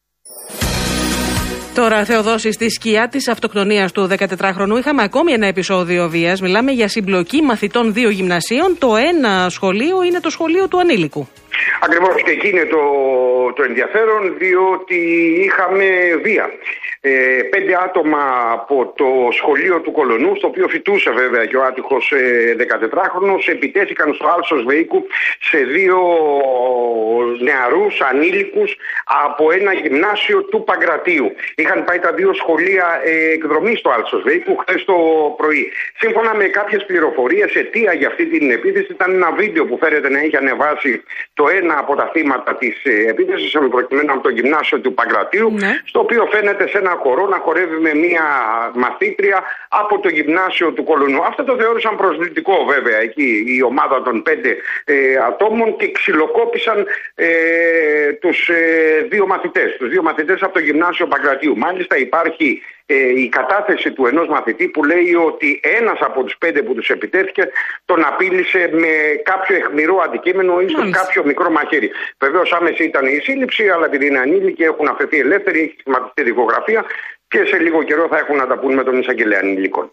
Τώρα, Θεοδόση, στη σκιά της αυτοκτονίας του 14χρονου είχαμε ακόμη ένα επεισόδιο βίας. Μιλάμε για συμπλοκή μαθητών 2 γυμνασίων. Το ένα σχολείο είναι το σχολείο του ανήλικου. Ακριβώς, και εκεί είναι το ενδιαφέρον, διότι είχαμε βία. 5 άτομα από το σχολείο του Κολονού, στο οποίο φοιτούσε βέβαια και ο άτυχος 14χρονος, επιτέθηκαν στο Άλσος Βεϊκού σε 2 νεαρούς ανήλικους από ένα γυμνάσιο του Παγκρατίου. Είχαν πάει τα 2 σχολεία εκδρομή στο Άλσος Βεϊκού χθες το πρωί. Σύμφωνα με κάποιες πληροφορίες, αιτία για αυτή την επίθεση ήταν ένα βίντεο που φέρεται να έχει ανεβάσει το ένα από τα θύματα της επίθεσης, προκειμένου από το γυμνάσιο του Παγκρατίου, στο οποίο φαίνεται σε ένα χορό να χορεύει με μία μαθήτρια από το γυμνάσιο του Κολονού. Αυτό το θεώρησαν προσβλητικό βέβαια εκεί η ομάδα των 5 ατόμων και ξυλοκόπησαν τους 2 μαθητές. Τους 2 μαθητές από το γυμνάσιο Παγκρατίου. Μάλιστα υπάρχει η κατάθεση του ενός μαθητή που λέει ότι ένας από τους 5 που τους επιτέθηκε τον απείλησε με κάποιο αιχμηρό αντικείμενο, ίσως κάποιο μικρό μαχαίρι. Βεβαίως άμεση ήταν η σύλληψη, αλλά επειδή είναι ανήλικοι έχουν αφαιθεί ελεύθεροι, έχει σχηματιστεί δικογραφία και σε λίγο καιρό θα έχουν να τα πούν με τον εισαγγελέα ανηλίκων.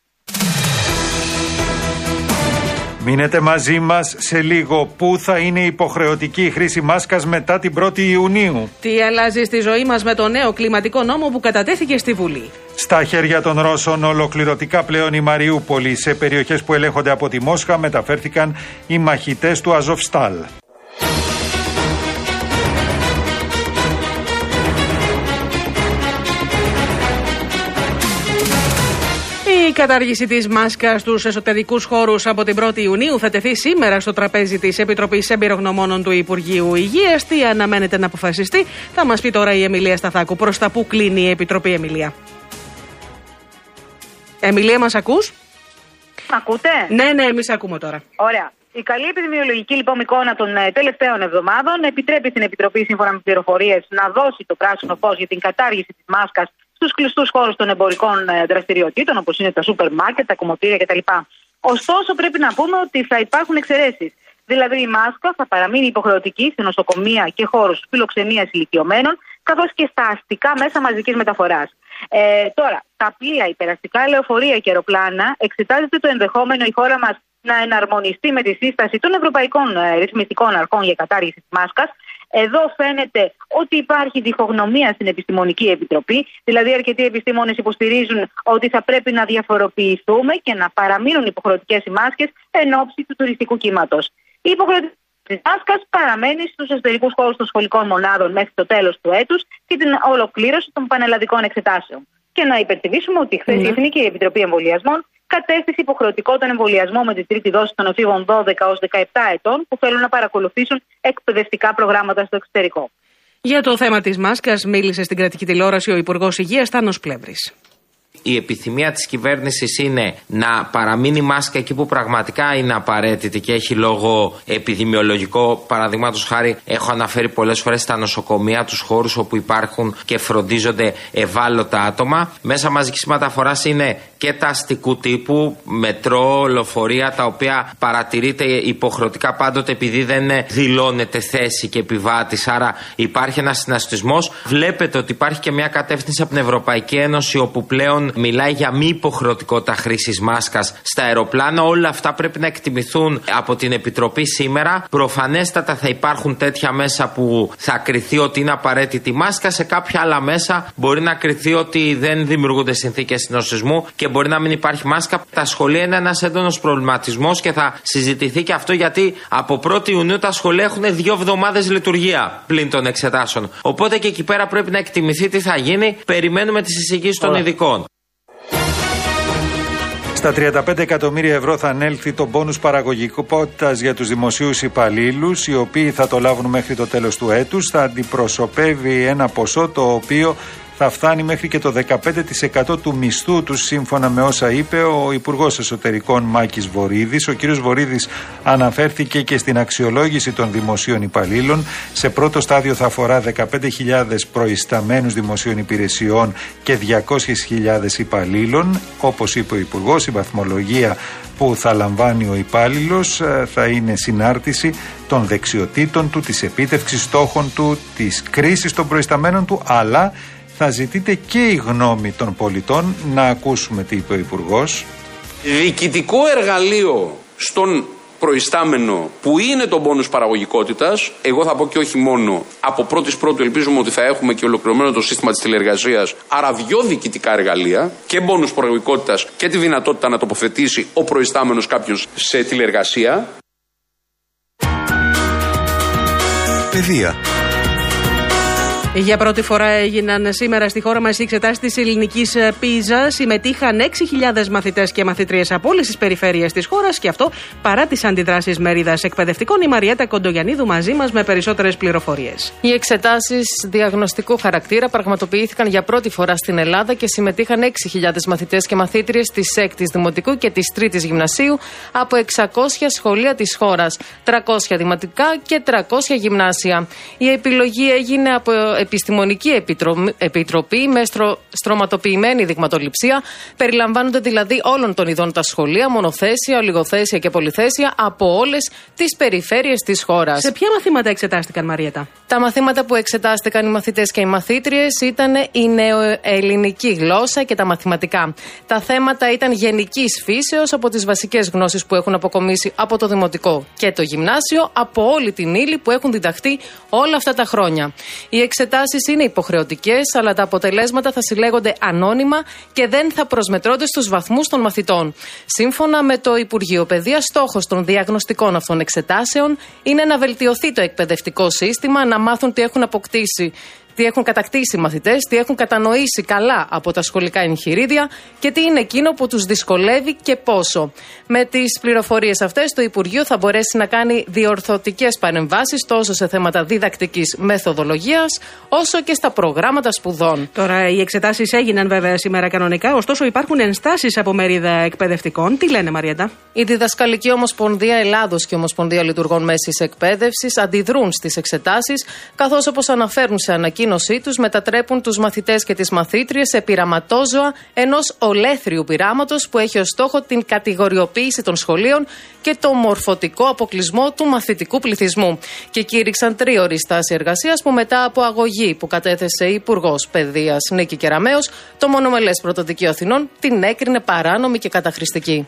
Μείνετε μαζί μας σε λίγο. Πού θα είναι υποχρεωτική η χρήση μάσκας μετά την 1η Ιουνίου? Τι αλλάζει στη ζωή μας με το νέο κλιματικό νόμο που κατατέθηκε στη Βουλή? Στα χέρια των Ρώσων ολοκληρωτικά πλέον η Μαριούπολη. Σε περιοχές που ελέγχονται από τη Μόσχα μεταφέρθηκαν οι μαχητές του Αζοφστάλ. Η κατάργηση της μάσκας στους εσωτερικούς χώρους από την 1η Ιουνίου θα τεθεί σήμερα στο τραπέζι της Επιτροπής Εμπειρογνωμόνων του Υπουργείου Υγείας. Τι αναμένεται να αποφασιστεί, θα μας πει τώρα η Εμιλία Σταθάκου. Προς τα πού κλείνει η Επιτροπή, Εμιλία? Εμιλία, μας ακούς? Ακούτε? Ναι, εμείς ακούμε τώρα. Ωραία. Η καλή επιδημιολογική λοιπόν εικόνα των τελευταίων εβδομάδων επιτρέπει στην Επιτροπή, σύμφωνα με πληροφορίες, να δώσει το πράσινο φως για την κατάργηση της μάσκας στους κλειστούς χώρους των εμπορικών δραστηριοτήτων, όπως είναι τα σούπερ μάρκετ, τα κομμωτήρια κτλ. Ωστόσο, πρέπει να πούμε ότι θα υπάρχουν εξαιρέσεις. Δηλαδή, η μάσκα θα παραμείνει υποχρεωτική σε νοσοκομεία και χώρους φιλοξενίας ηλικιωμένων, καθώς και στα αστικά μέσα μαζικής μεταφοράς. Τώρα, τα πλοία, υπεραστικά λεωφορεία και αεροπλάνα, εξετάζεται το ενδεχόμενο η χώρα μας να εναρμονιστεί με τη σύσταση των ευρωπαϊκών ρυθμιστικών αρχών για κατάργηση της μάσκας. Εδώ φαίνεται ότι υπάρχει διχογνωμία στην Επιστημονική Επιτροπή, δηλαδή αρκετοί επιστήμονες υποστηρίζουν ότι θα πρέπει να διαφοροποιηθούμε και να παραμείνουν υποχρεωτικές οι μάσκες εν ώψη του τουριστικού κύματος. Η υποχρεωτική της μάσκας παραμένει στους εσωτερικούς χώρους των σχολικών μονάδων μέχρι το τέλος του έτους και την ολοκλήρωση των πανελλαδικών εξετάσεων. Και να υπενθυμίσουμε ότι χθες η Εθνική Επιτροπή Εμβολιασμών κατέστησε υποχρεωτικό τον εμβολιασμό με τη τρίτη δόση των εφήβων 12 ως 17 ετών που θέλουν να παρακολουθήσουν εκπαιδευτικά προγράμματα στο εξωτερικό. Για το θέμα της μάσκας μίλησε στην κρατική τηλεόραση ο Υπουργός Υγείας Τάνος Πλεύρης. Η επιθυμία της κυβέρνησης είναι να παραμείνει η μάσκα εκεί που πραγματικά είναι απαραίτητη και έχει λόγο επιδημιολογικό. Παραδείγματος χάρη, έχω αναφέρει πολλές φορές στα νοσοκομεία, τους χώρους όπου υπάρχουν και φροντίζονται ευάλωτα άτομα. Μέσα μαζικής μεταφοράς είναι και τα αστικού τύπου, μετρό, λεωφορεία, τα οποία παρατηρείται υποχρεωτικά πάντοτε επειδή δεν δηλώνεται θέση και επιβάτης. Άρα υπάρχει ένας συναστισμός. Βλέπετε ότι υπάρχει και μια κατεύθυνση από την Ευρωπαϊκή Ένωση όπου πλέον μιλάει για μη υποχρεωτικότητα χρήσης μάσκας στα αεροπλάνα. Όλα αυτά πρέπει να εκτιμηθούν από την Επιτροπή σήμερα. Προφανέστατα θα υπάρχουν τέτοια μέσα που θα κριθεί ότι είναι απαραίτητη μάσκα. Σε κάποια άλλα μέσα μπορεί να κριθεί ότι δεν δημιουργούνται συνθήκες συνοσισμού και μπορεί να μην υπάρχει μάσκα. Τα σχολεία είναι ένας έντονος προβληματισμός και θα συζητηθεί και αυτό γιατί από 1η Ιουνίου τα σχολεία έχουν 2 εβδομάδες λειτουργία πλην των εξετάσεων. Οπότε και εκεί πέρα πρέπει να εκτιμηθεί τι θα γίνει. Περιμένουμε τις εισηγήσεις των ειδικών. Στα 35 εκατομμύρια ευρώ θα ανέλθει το μπόνους παραγωγικότητας για τους δημοσίους υπαλλήλους, οι οποίοι θα το λάβουν μέχρι το τέλος του έτους. Θα αντιπροσωπεύει ένα ποσό το οποίο θα φτάνει μέχρι και το 15% του μισθού τους, σύμφωνα με όσα είπε ο Υπουργός Εσωτερικών Μάκης Βορίδης. Ο κύριος Βορίδης αναφέρθηκε και στην αξιολόγηση των δημοσίων υπαλλήλων. Σε πρώτο στάδιο θα αφορά 15.000 προϊσταμένους δημοσίων υπηρεσιών και 200.000 υπαλλήλων. Όπως είπε ο Υπουργός, η βαθμολογία που θα λαμβάνει ο υπάλληλος θα είναι συνάρτηση των δεξιοτήτων του, της επίτευξης στόχων του, της κρίσης των προϊσταμένων του, αλλά θα ζητείτε και η γνώμη των πολιτών. Να ακούσουμε τι είπε ο Υπουργός. Διοικητικό εργαλείο στον προϊστάμενο που είναι το μπόνους παραγωγικότητας, εγώ θα πω και όχι μόνο, από πρώτου ελπίζουμε ότι θα έχουμε και ολοκληρωμένο το σύστημα της τηλεεργασίας, άρα 2 διοικητικά εργαλεία, και μπόνους παραγωγικότητας και τη δυνατότητα να τοποθετήσει ο προϊστάμενος κάποιον σε τηλεεργασία. Παιδεία. Για πρώτη φορά έγιναν σήμερα στη χώρα μας οι εξετάσεις της ελληνικής πίζα. Συμμετείχαν 6.000 μαθητές και μαθήτριες από όλες τις περιφέρειες της χώρας, και αυτό παρά τις αντιδράσεις μερίδας εκπαιδευτικών. Η Μαριέτα Κοντογιαννίδου μαζί μας με περισσότερες πληροφορίες. Οι εξετάσεις διαγνωστικού χαρακτήρα πραγματοποιήθηκαν για πρώτη φορά στην Ελλάδα και συμμετείχαν 6.000 μαθητές και μαθήτριες της 6ης Δημοτικού και της 3ης Γυμνασίου από 600 σχολεία της χώρας, 300 δημοτικά και 300 γυμνάσια. Η επιλογή έγινε από Επιστημονική Επιτροπή με στρωματοποιημένη δειγματοληψία. Περιλαμβάνονται δηλαδή όλων των ειδών τα σχολεία, μονοθέσια, ολιγοθέσια και πολυθέσια από όλες τις περιφέρειες της χώρας. Σε ποια μαθήματα εξετάστηκαν, Μαριέτα? Τα μαθήματα που εξετάστηκαν οι μαθητές και οι μαθήτριες ήταν η νεοελληνική γλώσσα και τα μαθηματικά. Τα θέματα ήταν γενικής φύσεως, από τις βασικές γνώσεις που έχουν αποκομίσει από το δημοτικό και το γυμνάσιο, από όλη την ύλη που έχουν διδαχθεί όλα αυτά τα χρόνια. Οι εξετάσεις είναι υποχρεωτικές, αλλά τα αποτελέσματα θα συλλέγονται ανώνυμα και δεν θα προσμετρώνται στους βαθμούς των μαθητών. Σύμφωνα με το Υπουργείο Παιδείας, στόχος των διαγνωστικών αυτών εξετάσεων είναι να βελτιωθεί το εκπαιδευτικό σύστημα, να μάθουν τι έχουν αποκτήσει, τι έχουν κατακτήσει οι μαθητές, τι έχουν κατανοήσει καλά από τα σχολικά εγχειρίδια και τι είναι εκείνο που τους δυσκολεύει και πόσο. Με τις πληροφορίες αυτές, το Υπουργείο θα μπορέσει να κάνει διορθωτικές παρεμβάσεις τόσο σε θέματα διδακτικής μεθοδολογίας, όσο και στα προγράμματα σπουδών. Τώρα, οι εξετάσεις έγιναν βέβαια σήμερα κανονικά, ωστόσο υπάρχουν ενστάσεις από μερίδα εκπαιδευτικών. Τι λένε, Μαριέτα? Η Διδασκαλική Ομοσπονδία Ελλάδος και η Ομοσπονδία Λειτουργών Μέσης Εκπαίδευσης αντιδρούν στις εξετάσεις, καθώς, όπως αναφέρουν σε ανακοίνωση τους, μετατρέπουν τους μαθητές και τις μαθήτριες σε πειραματόζωα ενός ολέθριου πειράματος που έχει ως στόχο την κατηγοριοποίηση των σχολείων και το μορφωτικό αποκλεισμό του μαθητικού πληθυσμού. Και κήρυξαν 3ωρη στάση εργασίας που, μετά από αγωγή που κατέθεσε η Υπουργός Παιδείας Νίκη Κεραμέως, το Μονομελές Πρωτοδικείο Αθηνών την έκρινε παράνομη και καταχρηστική.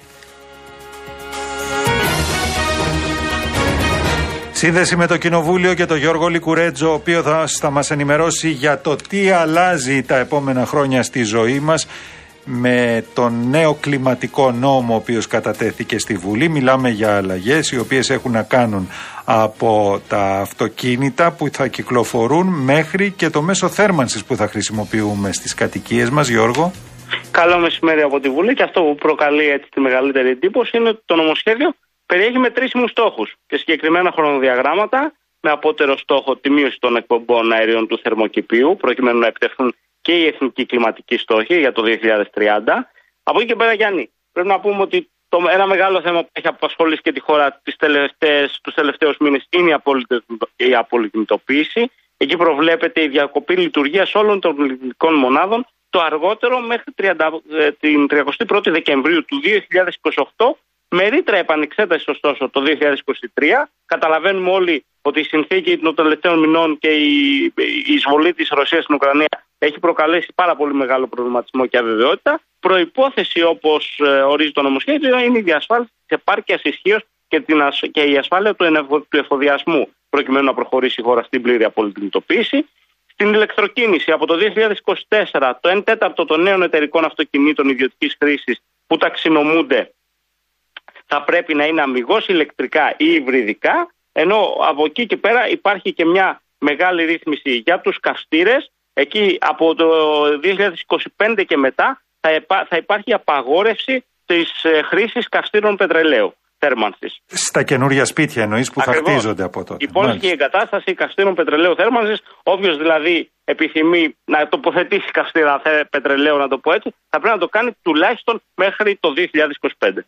Σύνδεση με το Κοινοβούλιο και τον Γιώργο Λικουρέτζο, ο οποίος θα μας ενημερώσει για το τι αλλάζει τα επόμενα χρόνια στη ζωή μας με τον νέο κλιματικό νόμο ο οποίος κατατέθηκε στη Βουλή. Μιλάμε για αλλαγές οι οποίες έχουν να κάνουν από τα αυτοκίνητα που θα κυκλοφορούν μέχρι και το μέσο θέρμανσης που θα χρησιμοποιούμε στις κατοικίες μας. Γιώργο. Καλό μεσημέρι από τη Βουλή, και αυτό που προκαλεί έτσι τη μεγαλύτερη εντύπωση είναι ότι το νομοσχέδιο περιέχει μετρήσιμους στόχους και συγκεκριμένα χρονοδιαγράμματα, με απότερο στόχο τη μείωση των εκπομπών αερίων του θερμοκηπίου, προκειμένου να επιτευχθούν και οι εθνικοί κλιματικοί στόχοι για το 2030. Από εκεί και πέρα, Γιάννη, πρέπει να πούμε ότι ένα μεγάλο θέμα που έχει απασχολήσει και τη χώρα τους τελευταίους μήνες είναι η απολιγνητοποίηση. Εκεί προβλέπεται η διακοπή λειτουργίας όλων των ελληνικών μονάδων το αργότερο μέχρι την 31η Δεκεμβρίου του 2028. Με ρήτρα επανεξέταση, ωστόσο, το 2023. Καταλαβαίνουμε όλοι ότι η συνθήκη των τελευταίων μηνών και η εισβολή της Ρωσίας στην Ουκρανία έχει προκαλέσει πάρα πολύ μεγάλο προβληματισμό και αβεβαιότητα. Προϋπόθεση, όπως ορίζει το νομοσχέδιο, είναι η διασφάλιση της επάρκειας ισχύως και η ασφάλεια του εφοδιασμού, προκειμένου να προχωρήσει η χώρα στην πλήρη απολιγνητοποίηση. Στην ηλεκτροκίνηση, από το 2024, το 1/4 των νέων εταιρικών αυτοκινήτων ιδιωτικής χρήσης που ταξινομούνται θα πρέπει να είναι αμιγώς ηλεκτρικά ή υβριδικά, ενώ από εκεί και πέρα υπάρχει και μια μεγάλη ρύθμιση για τους καυστήρες. Εκεί από το 2025 και μετά θα υπάρχει απαγόρευση της χρήσης καυστήρων πετρελαίου θέρμανσης. Στα καινούρια σπίτια εννοείς που Ακριβώς. θα χτίζονται από τότε. Η πώληση εγκατάσταση καυστήρων πετρελαίου θέρμανσης, όποιος δηλαδή επιθυμεί να τοποθετήσει καυστήρα πετρελαίου, να το πω έτσι, θα πρέπει να το κάνει τουλάχιστον μέχρι το 2025.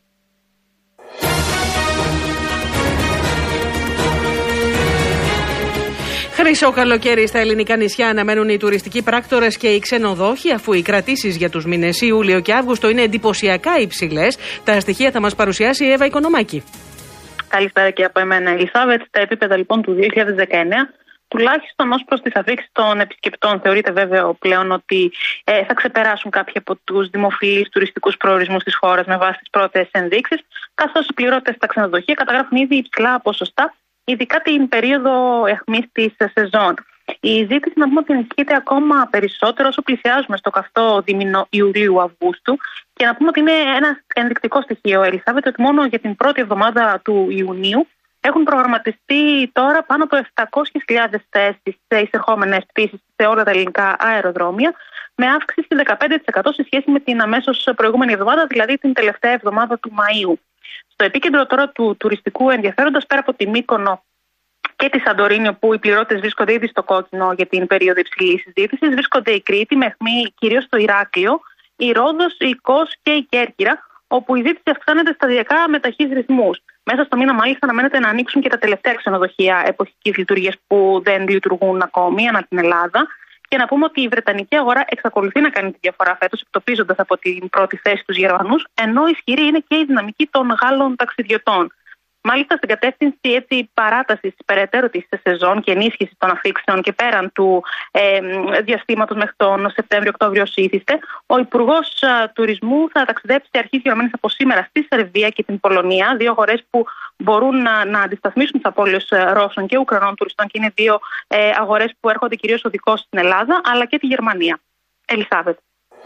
Χρυσό καλοκαίρι στα ελληνικά νησιά αναμένουν οι τουριστικοί πράκτορες και οι ξενοδόχοι, αφού οι κρατήσεις για τους μήνες Ιούλιο και Αύγουστο είναι εντυπωσιακά υψηλές. Τα στοιχεία θα μας παρουσιάσει η Εύα Οικονομάκη. Καλησπέρα και από εμένα, Ελισάβετ. Τα επίπεδα λοιπόν του 2019, τουλάχιστον ως προς τις αφήξεις των επισκεπτών, θεωρείται βέβαιο πλέον ότι θα ξεπεράσουν κάποιοι από τους δημοφιλείς τουριστικούς προορισμούς της χώρας με βάση τις πρώτες ενδείξεις, καθώς οι πληρώτες στα ξενοδοχεία καταγράφουν ήδη υψηλά ποσοστά, ειδικά την περίοδο αιχμής της σεζόν. Η ζήτηση να πούμε ότι ενισχύεται ακόμα περισσότερο όσο πλησιάζουμε στο καυτό δίμηνο Ιουλίου-Αυγούστου, και να πούμε ότι είναι ένα ενδεικτικό στοιχείο, Ελισάβετ, ότι μόνο για την πρώτη εβδομάδα του Ιουνίου έχουν προγραμματιστεί τώρα πάνω από 700.000 θέσεις σε εισερχόμενες πτήσεις σε όλα τα ελληνικά αεροδρόμια, με αύξηση 15% σε σχέση με την αμέσως προηγούμενη εβδομάδα, δηλαδή την τελευταία εβδομάδα του Μαΐου. Στο επίκεντρο τώρα του τουριστικού ενδιαφέροντος, πέρα από τη Μύκονο και τη Σαντορίνη, όπου οι πληρώτες βρίσκονται ήδη στο κόκκινο για την περίοδο υψηλής συζήτησης, βρίσκονται η Κρήτη, με αιχμή κυρίως στο Ηράκλειο, η Ρόδος, η Κος και η Κέρκυρα, όπου η ζήτηση αυξάνεται σταδιακά με ταχύς ρυθμούς. Μέσα στο μήνα, μάλιστα, αναμένεται να ανοίξουν και τα τελευταία ξενοδοχεία εποχικής λειτουργίας που δεν λειτουργούν ακόμη ανά την Ελλάδα. Και να πούμε ότι η Βρετανική αγορά εξακολουθεί να κάνει τη διαφορά φέτος, εκτοπίζοντας από την πρώτη θέση τους Γερμανούς, ενώ ισχυρή είναι και η δυναμική των Γάλλων ταξιδιωτών. Μάλιστα, στην κατεύθυνση παράτασης περαιτέρω της σεζόν και ενίσχυση των αφήξεων και πέραν του διαστήματος μέχρι τον Σεπτέμβριο-Οκτώβριο ήθιστε, ο Υπουργός Τουρισμού θα ταξιδέψει αρχής Γερμανίας από σήμερα στη Σερβία και την Πολωνία, δύο αγορές που μπορούν να αντισταθμίσουν τις απώλειες Ρώσων και Ουκρανών τουριστών, και είναι δύο αγορές που έρχονται κυρίως οδικώς στην Ελλάδα, αλλά και τη Γερμανία. Ελισάβετ.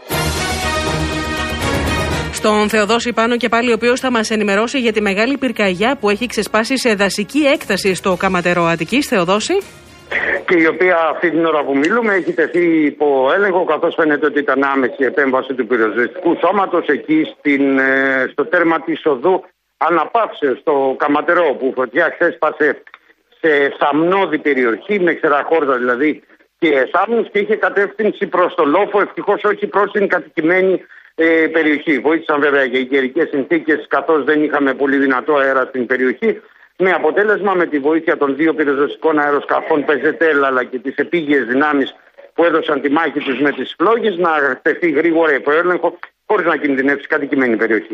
Στον Θεοδόση Πάνο και πάλι, ο οποίος θα μας ενημερώσει για τη μεγάλη πυρκαγιά που έχει ξεσπάσει σε δασική έκταση στο Καματερό Αττικής. Θεοδόση. Και η οποία αυτή την ώρα που μιλούμε έχει τεθεί υπό έλεγχο, καθώς φαίνεται ότι ήταν άμεση επέμβαση του πυροσβεστικού σώματος εκεί στο τέρμα της οδού Αναπαύσεως στο Καματερό, που φωτιά ξέσπασε σε σαμνώδη περιοχή, με ξεραχόρδα δηλαδή και σάμνους, και είχε κατεύθυνση προς το λόφο, ευτυχώς όχι προς την κατοικημένη περιοχή. Βοήθησαν βέβαια και οι καιρικές συνθήκες, καθώς δεν είχαμε πολύ δυνατό αέρα στην περιοχή, με αποτέλεσμα, με τη βοήθεια των δύο πυροσβεστικών αεροσκαφών Πεζετέλ αλλά και τις επίγειες δυνάμεις που έδωσαν τη μάχη τους με τις φλόγες, να τεθεί γρήγορα υπό έλεγχο χωρίς να κινδυνεύσει κατοικημένη περιοχή.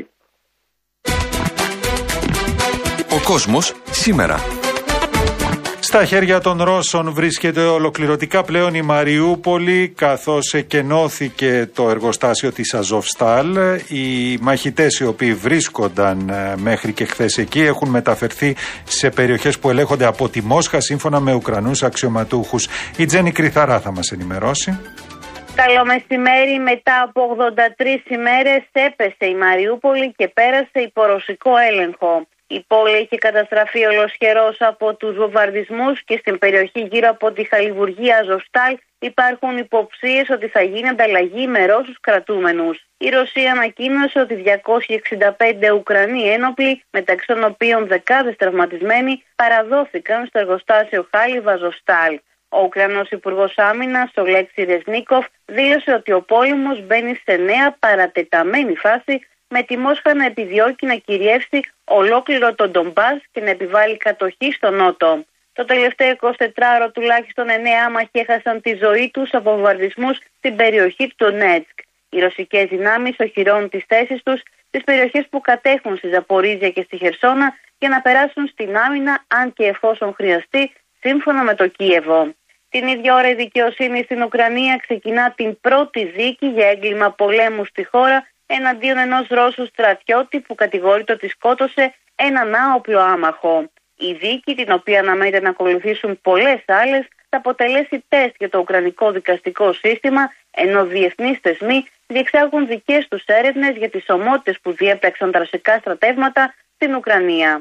Ο κόσμος σήμερα. Στα χέρια των Ρώσων βρίσκεται ολοκληρωτικά πλέον η Μαριούπολη, καθώς εκενώθηκε το εργοστάσιο της Αζοφστάλ. Οι μαχητές οι οποίοι βρίσκονταν μέχρι και χθες εκεί έχουν μεταφερθεί σε περιοχές που ελέγχονται από τη Μόσχα, σύμφωνα με Ουκρανούς αξιωματούχους. Η Τζέννη Κρυθαρά θα μας ενημερώσει. Καλό μεσημέρι. Μετά από 83 ημέρες έπεσε η Μαριούπολη και πέρασε υπό ρωσικό έλεγχο. Η πόλη έχει καταστραφεί ολοσχερός από τους βομβαρδισμούς και στην περιοχή γύρω από τη χαλιβουργία Αζοφστάλ υπάρχουν υποψίες ότι θα γίνει ανταλλαγή με Ρώσους κρατούμενους. Η Ρωσία ανακοίνωσε ότι 265 Ουκρανοί ένοπλοι, μεταξύ των οποίων δεκάδες τραυματισμένοι, παραδόθηκαν στο εργοστάσιο Χάλιβα Αζοφστάλ. Ο Ουκρανός Υπουργός Άμυνας, ο Λέξη Ρεσνίκοφ, δήλωσε ότι ο πόλεμος μπαίνει σε νέα παρατεταμένη φάση, με τη Μόσχα να επιδιώκει να κυριεύσει ολόκληρο τον Ντομπάς και να επιβάλλει κατοχή στο νότο. Το τελευταίο 24ωρο τουλάχιστον 9 άμαχοι έχασαν τη ζωή τους από βομβαρδισμούς στην περιοχή του Ντονέτσκ. Οι ρωσικές δυνάμεις οχυρώνουν τις θέσεις τους στις περιοχές που κατέχουν στη Ζαπορίζια και στη Χερσόνα για να περάσουν στην άμυνα, αν και εφόσον χρειαστεί, σύμφωνα με το Κίεβο. Την ίδια ώρα η δικαιοσύνη στην Ουκρανία ξεκινά την πρώτη δίκη για έγκλημα πολέμου στη χώρα εναντίον ενός Ρώσου στρατιώτη που κατηγορείται ότι σκότωσε έναν άοπλο άμαχο. Η δίκη, την οποία αναμένεται να ακολουθήσουν πολλές άλλες, θα αποτελέσει τεστ για το ουκρανικό δικαστικό σύστημα, ενώ διεθνείς θεσμοί διεξάγουν δικές τους έρευνες για τις ομότητες που διέπραξαν τα ρωσικά στρατεύματα στην Ουκρανία.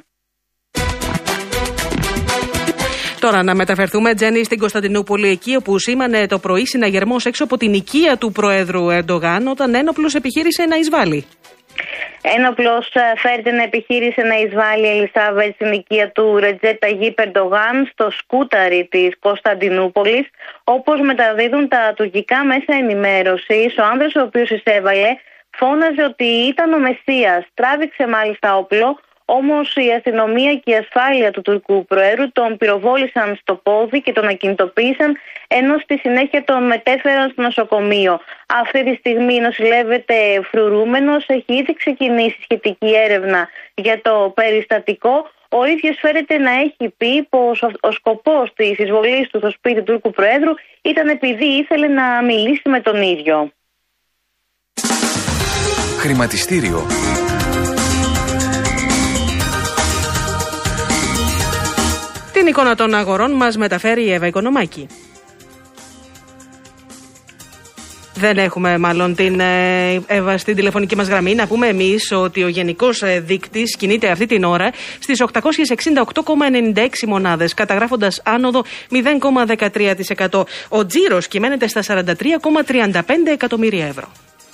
Τώρα να μεταφερθούμε, Τζέννη, στην Κωνσταντινούπολη, εκεί όπου σήμανε το πρωί συναγερμός έξω από την οικία του Προέδρου Ερντογάν όταν ένοπλος επιχείρησε να εισβάλλει. Ένοπλος φέρεται να επιχείρησε να εισβάλλει η Ελισάβετ στην οικία του Ρετζέπ Ταγίπ Ερντογάν στο σκούταρι της Κωνσταντινούπολης. Όπως μεταδίδουν τα τουρκικά μέσα ενημέρωσης, ο άνδρας ο οποίος εισέβαλε φώναζε ότι ήταν ο Μεσσίας. Τράβηξε μάλιστα όπλο, όμως η αστυνομία και η ασφάλεια του Τουρκού Προέδρου τον πυροβόλησαν στο πόδι και τον ακινητοποίησαν, ενώ στη συνέχεια τον μετέφεραν στο νοσοκομείο. Αυτή τη στιγμή νοσηλεύεται φρουρούμενος, έχει ήδη ξεκινήσει σχετική έρευνα για το περιστατικό. Ο ίδιος φέρεται να έχει πει πως ο σκοπός της εισβολής του στο σπίτι του Τούρκου Προέδρου ήταν επειδή ήθελε να μιλήσει με τον ίδιο. Χρηματιστήριο. Την εικόνα των αγορών μας μεταφέρει η Εύα Οικονομάκη. Δεν έχουμε μάλλον την Εύα στην τηλεφωνική μας γραμμή. Να πούμε εμείς ότι ο γενικός δείκτης κινείται αυτή την ώρα στις 868,96 μονάδες, καταγράφοντας άνοδο 0,13%. Ο τζίρος κυμαίνεται στα 43,35 εκατομμύρια ευρώ.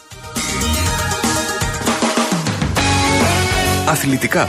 Αθλητικά.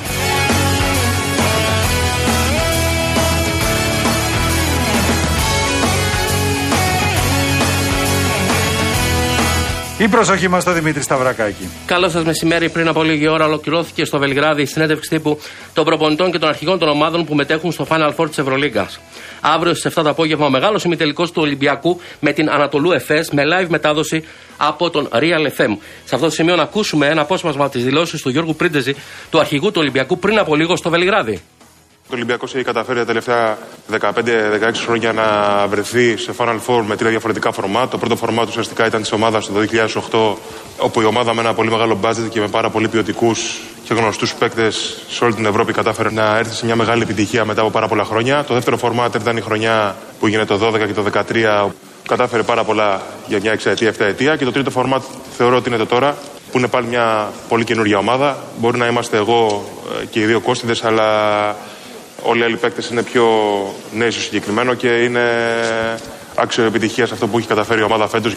Η προσοχή μας στο Δημήτρη Σταυρακάκη. Καλό σας μεσημέρι. Πριν από λίγη ώρα ολοκληρώθηκε στο Βελιγράδι η συνέντευξη τύπου των προπονητών και των αρχηγών των ομάδων που μετέχουν στο Final Four της Ευρωλίγκας. Αύριο στις 7 το απόγευμα ο μεγάλος ημιτελικός του Ολυμπιακού με την Ανατολού Εφές με live μετάδοση από τον Real FM. Σε αυτό το σημείο να ακούσουμε ένα απόσπασμα της δηλώσης του Γιώργου Πρίντεζη, του αρχηγού του Ολυμπιακού, πριν από λίγο στο Βελιγράδι. Ο Ολυμπιακός έχει καταφέρει τα τελευταία 15-16 χρόνια να βρεθεί σε Final Four με 3 διαφορετικά φορμάτ. Το πρώτο φορμάτ ουσιαστικά ήταν της ομάδας το 2008, όπου η ομάδα με ένα πολύ μεγάλο μπάτζετ και με πάρα πολύ ποιοτικούς και γνωστούς παίκτες σε όλη την Ευρώπη κατάφερε να έρθει σε μια μεγάλη επιτυχία μετά από πάρα πολλά χρόνια. Το δεύτερο φορμάτ ήταν η χρονιά που έγινε το 12 και το 13, κατάφερε πάρα πολλά για μια εξαετία, 7 ετία. Και το τρίτο φορμάτ θεωρώ ότι είναι το τώρα, που είναι πάλι μια πολύ καινούργια ομάδα. Μπορεί να είμαστε εγώ και οι δύο Κώστιδες, αλλά όλοι οι άλλοι παίκτες είναι πιο νέοι στο συγκεκριμένο και είναι άξιο επιτυχίας αυτό που έχει καταφέρει η ομάδα φέτος.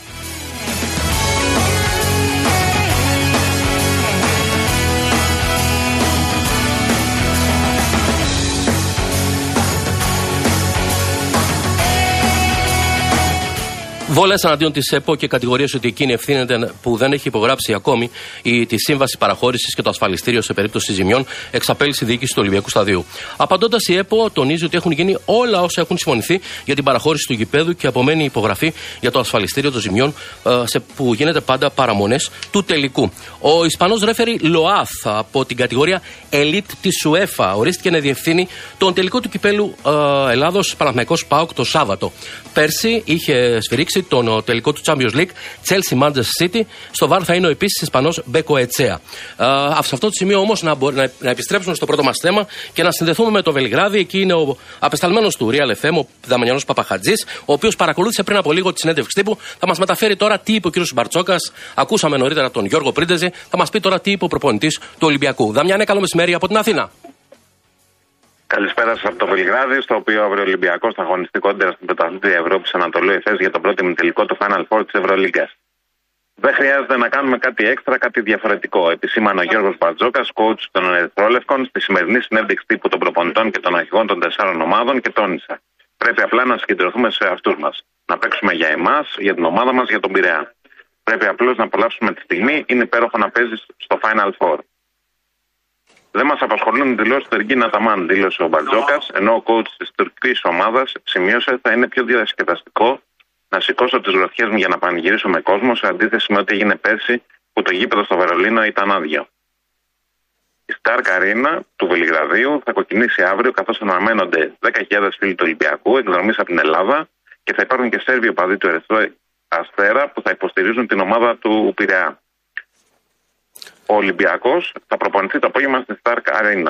Βόλες εναντίον της ΕΠΟ και κατηγορίες ότι εκείνη ευθύνεται που δεν έχει υπογράψει ακόμη τη σύμβαση παραχώρησης και το ασφαλιστήριο σε περίπτωση ζημιών, εξαπέλυσε η διοίκηση του Ολυμπιακού Σταδίου. Απαντώντας, η ΕΠΟ τονίζει ότι έχουν γίνει όλα όσα έχουν συμφωνηθεί για την παραχώρηση του γηπέδου και απομένει υπογραφή για το ασφαλιστήριο των ζημιών, που γίνεται πάντα παραμονές του τελικού. Ο Ισπανός ρέφερι Λοάθ από την κατηγορία Elite της UEFA ορίστηκε να διευθύνει τον τελικό του κυπέλου Ελλάδος Παναθηναϊκός ΠΑΟΚ το Σάββατο. Πέρσι είχε σφυρίξει τον τελικό του Champions League Chelsea Manchester City. Στο VAR θα είναι ο επίσης Ισπανός Μπέκο Ετσέα. Σε αυτό το σημείο όμως να επιστρέψουμε στο πρώτο μας θέμα και να συνδεθούμε με το Βελιγράδι. Εκεί είναι ο απεσταλμένος του Real FM, ο Δαμανιανός Παπαχατζής, ο οποίος παρακολούθησε πριν από λίγο τη συνέντευξη τύπου. Θα μας μεταφέρει τώρα τι είπε ο κ. Μπαρτσόκας. Ακούσαμε νωρίτερα τον Γιώργο Πρίντεζη. Θα μας πει τώρα τι είπε ο προπονητής του Ολυμπιακού. Δαμιανέ, καλό μεσημέρι από την Αθήνα. Καλησπέρα σας από το Βελιγράδι, στο οποίο αύριο ο Ολυμπιακός θα αγωνιστεί κόντρα στην πρωταθλήτρια Ευρώπης Ανατολού Εφές για το πρώτο ημιτελικό του Final Four της Ευρωλίγκας. Δεν χρειάζεται να κάνουμε κάτι έξτρα, κάτι διαφορετικό. Επισήμανε ο Γιώργος Μπαρτζόκας, coach των Ερυθρόλευκων, στη σημερινή συνέντευξη τύπου των προπονητών και των αρχηγών των 4 ομάδων και τόνισε. Πρέπει απλά να συγκεντρωθούμε σε αυτούς μας. Να παίξουμε για εμάς, για την ομάδα μας, για τον Πειραιά. Πρέπει απλώς να απολαύσουμε τη στιγμή. Είναι υπέροχο να παίζεις στο Final Four. Δεν μας απασχολούν οι δηλώσεις του Εργίνα Ταμάν, δήλωσε ο Μπαρτζόκας, ενώ ο coach της τουρκικής ομάδας σημείωσε θα είναι πιο διασκεδαστικό να σηκώσω τις γροθιές μου για να πανηγυρίσω με κόσμο, σε αντίθεση με ό,τι έγινε πέρσι που το γήπεδο στο Βερολίνο ήταν άδειο. Η Stark Arena του Βελιγραδίου θα κοκκινήσει αύριο, καθώς αναμένονται 10.000 φίλοι του Ολυμπιακού εκδρομής από την Ελλάδα και θα υπάρχουν και Σέρβοι οπαδοί του Ερυθρού Αστέρα που θα υποστηρίζουν την ομάδα του Πειραιά. Ο Ολυμπιακός θα προπονηθεί το απόγευμα στη Stark Arena.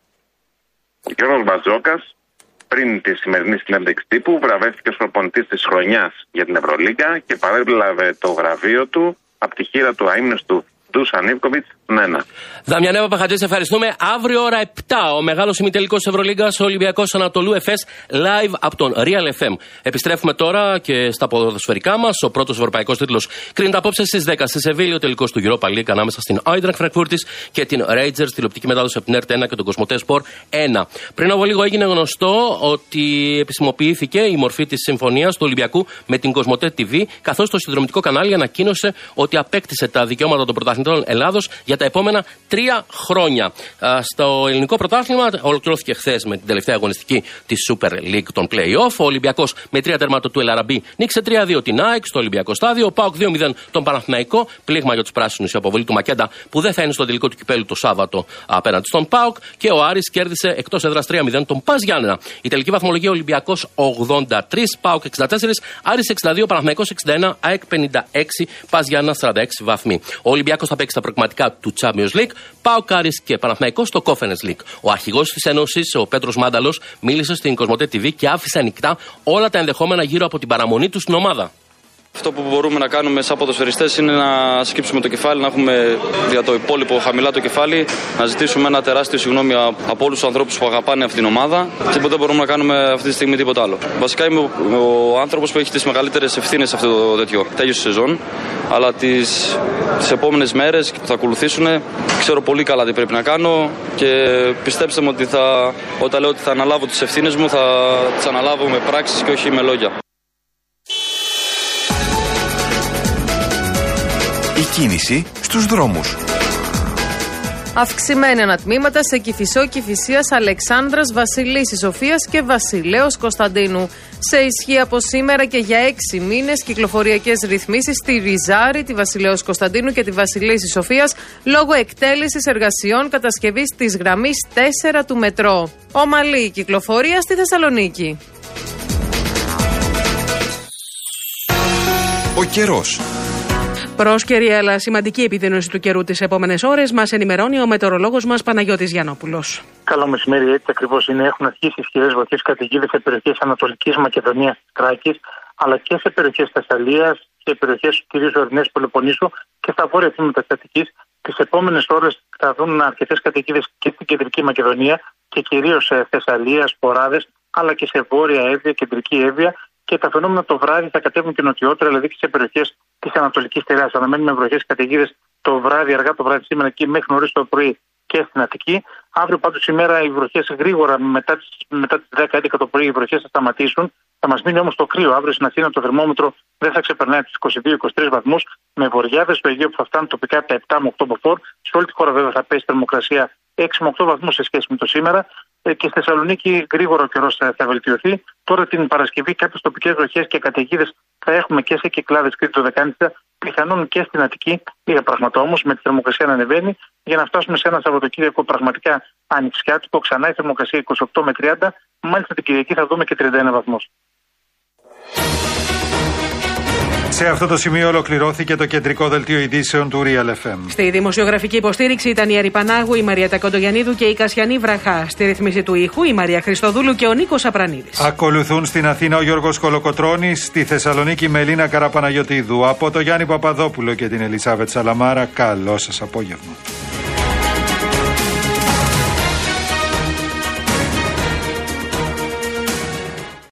Ο Γιώργος Μπαρτζόκας, πριν τη σημερινή συνέντευξη τύπου, βραβεύτηκε ως προπονητής της χρονιάς για την Ευρωλίγκα και παρέλαβε το βραβείο του από τη χείρα του αείμνηστου Ντούσαν Ιβκοβιτς, Νένα. Δαμιανέ Παπαχατζή, ευχαριστούμε. Αύριο ώρα 7 ο μεγάλος ημιτελικός Ευρωλίγκας Ολυμπιακός Ανατολού Εφές live από τον Real FM. Επιστρέφουμε τώρα και στα ποδοσφαιρικά μας. Ο πρώτος ευρωπαϊκός τίτλος κρίνεται απόψε στις 10 στη Σεβίλη, ο τελικός του Europa League ανάμεσα στην Eintracht Frankfurtης και την Rangers, τηλεοπτική μετάδοση από την RT1 και τον Κοσμοτέ Sport 1. Πριν από λίγο έγινε γνωστό ότι επισημοποιήθηκε η μορφή της συμφωνίας του Ολυμπιακού με την Κοσμοτέ TV, καθώς το συνδρομητικό κανάλι ανακοίνωσε ότι απέκτησε τα δικαιώματα των πρωταθλητών Ελλάδος για τα επόμενα 3 χρόνια. Στο ελληνικό πρωτάθλημα ολοκληρώθηκε χθες με την τελευταία αγωνιστική της Super League των Play-Off. Ο Ολυμπιακός με 3 τέρματα του Ελαραμπή νίκησε 3-2 την ΑΕΚ στο Ολυμπιακό Στάδιο. Ο ΠΑΟΚ 2-0 τον Παναθηναϊκό. Πλήγμα για τους πράσινους η αποβολή του Μακέντα που δεν θα είναι στο τελικό του κυπέλου το Σάββατο απέναντι στον ΠΑΟΚ. Και ο Άρης κέρδισε εκτός έδρας 3-0 τον ΠΑΣ Γιάννενα. Η τελική βαθμολογία Ολυμπιακός 83, ΠΑΟΚ 64, Άρης 62, Παναθηναϊκός 61, ΑΕΚ 56, ΠΑΣ Γιάννενα 46 βαθμοί. Ο Ολυμπιακός θα παίξει τα προγραμματικά του Champions League, ΠΑΟΚ, Άρης και Παναθηναϊκός στο Conference League. Ο αρχηγός της Ένωσης, ο Πέτρος Μάνταλος, μίλησε στην Κοσμοτέ TV και άφησε ανοιχτά όλα τα ενδεχόμενα γύρω από την παραμονή του στην ομάδα. Αυτό που μπορούμε να κάνουμε σαν ποδοσφαιριστές είναι να σκύψουμε το κεφάλι, να έχουμε για το υπόλοιπο χαμηλά το κεφάλι, να ζητήσουμε ένα τεράστιο συγγνώμη από όλους τους ανθρώπους που αγαπάνε αυτή την ομάδα και δεν μπορούμε να κάνουμε αυτή τη στιγμή τίποτα άλλο. Βασικά είμαι ο άνθρωπος που έχει τις μεγαλύτερες ευθύνες σε αυτό το τέτοιο τέλειος σεζόν, αλλά τις επόμενες μέρες που θα ακολουθήσουν ξέρω πολύ καλά τι πρέπει να κάνω και πιστέψτε μου ότι όταν λέω ότι θα αναλάβω τις ευθύνες μου θα τις αναλάβω με πράξεις και όχι με λόγια. Η κίνηση στους δρόμους. Αυξημένα ανατμήματα σε Κηφισό, Κηφισίας, Αλεξάνδρας, Βασιλίσσης Σοφίας και Βασιλέως Κωνσταντίνου. Σε ισχύ από σήμερα και για 6 μήνες κυκλοφοριακές ρυθμίσεις στη Ριζάρη, τη Βασιλέως Κωνσταντίνου και τη Βασιλίσσης Σοφίας λόγω εκτέλεσης εργασιών κατασκευής της γραμμής 4 του μετρό. Ομαλή κυκλοφορία στη Θεσσαλονίκη. Ο καιρός. Πρόσκαιρη αλλά σημαντική επιδείνωση του καιρού τις επόμενες ώρες, μας ενημερώνει ο μετεωρολόγος μας Παναγιώτης Γιαννόπουλος. Καλό μεσημέρι, έτσι ακριβώς είναι. Έχουν αρχίσει ισχυρές βροχές καταιγίδες σε περιοχές Ανατολικής Μακεδονίας, Θράκης, αλλά και σε περιοχές Θεσσαλίας και περιοχές κυρίως Ορεινής Πελοποννήσου και στα βόρεια τμήματα της Αττικής. Τις επόμενες ώρες θα δουν αρκετές καταιγίδες και στην Κεντρική Μακεδονία και κυρίως σε Θεσσαλία, Σποράδες, αλλά και σε Βόρεια Εύβοια, Κεντρική Εύβοια. Και τα φαινόμενα το βράδυ θα κατέβουν και νοτιότερα, δηλαδή και σε περιοχές της Ανατολικής Στερεάς. Αναμένουμε βροχές καταιγίδες το βράδυ, αργά το βράδυ σήμερα και μέχρι νωρίς το πρωί και στην Αττική. Αύριο πάντως ημέρα οι βροχές γρήγορα μετά τις 10-11 το πρωί οι βροχές θα σταματήσουν. Θα μας μείνει όμως το κρύο. Αύριο στην Αθήνα το θερμόμετρο δεν θα ξεπερνάει τους 22-23 βαθμούς, με βοριάδες στο Αιγαίο που θα φτάνουν τοπικά από τα 7 με 8 μποφόρ. Σε όλη τη χώρα βέβαια θα πέσει θερμοκρασία 6 με 8 βαθμούς σε σχέση με το σήμερα. Και στη Θεσσαλονίκη γρήγορα ο καιρός θα βελτιωθεί. Τώρα την Παρασκευή κάποιες τοπικές βροχές και καταιγίδες θα έχουμε και σε Κυκλάδες, Κρήτη, Δωδεκάνησα, πιθανόν και στην Αττική. Λίγα πράγματα όμως με τη θερμοκρασία να ανεβαίνει για να φτάσουμε σε ένα Σαββατοκύριακο πραγματικά ανοιξιάτικο. Ξανά η θερμοκρασία 28 με 30. Μάλιστα την Κυριακή θα δούμε και 31 βαθμούς. Σε αυτό το σημείο ολοκληρώθηκε το κεντρικό δελτίο ειδήσεων του Real FM. Στη δημοσιογραφική υποστήριξη ήταν η Άρη Πανάγου, η Μαρία Τακοντογιαννίδου και η Κασιανή Βραχά. Στη ρυθμίση του ήχου η Μαρία Χριστοδούλου και ο Νίκος Απρανίδης. Ακολουθούν στην Αθήνα ο Γιώργος Κολοκοτρώνης, στη Θεσσαλονίκη Μελίνα Καραπαναγιωτίδου. Από το Γιάννη Παπαδόπουλο και την Ελισάβετ Σαλαμάρα, καλό σας απόγευμα.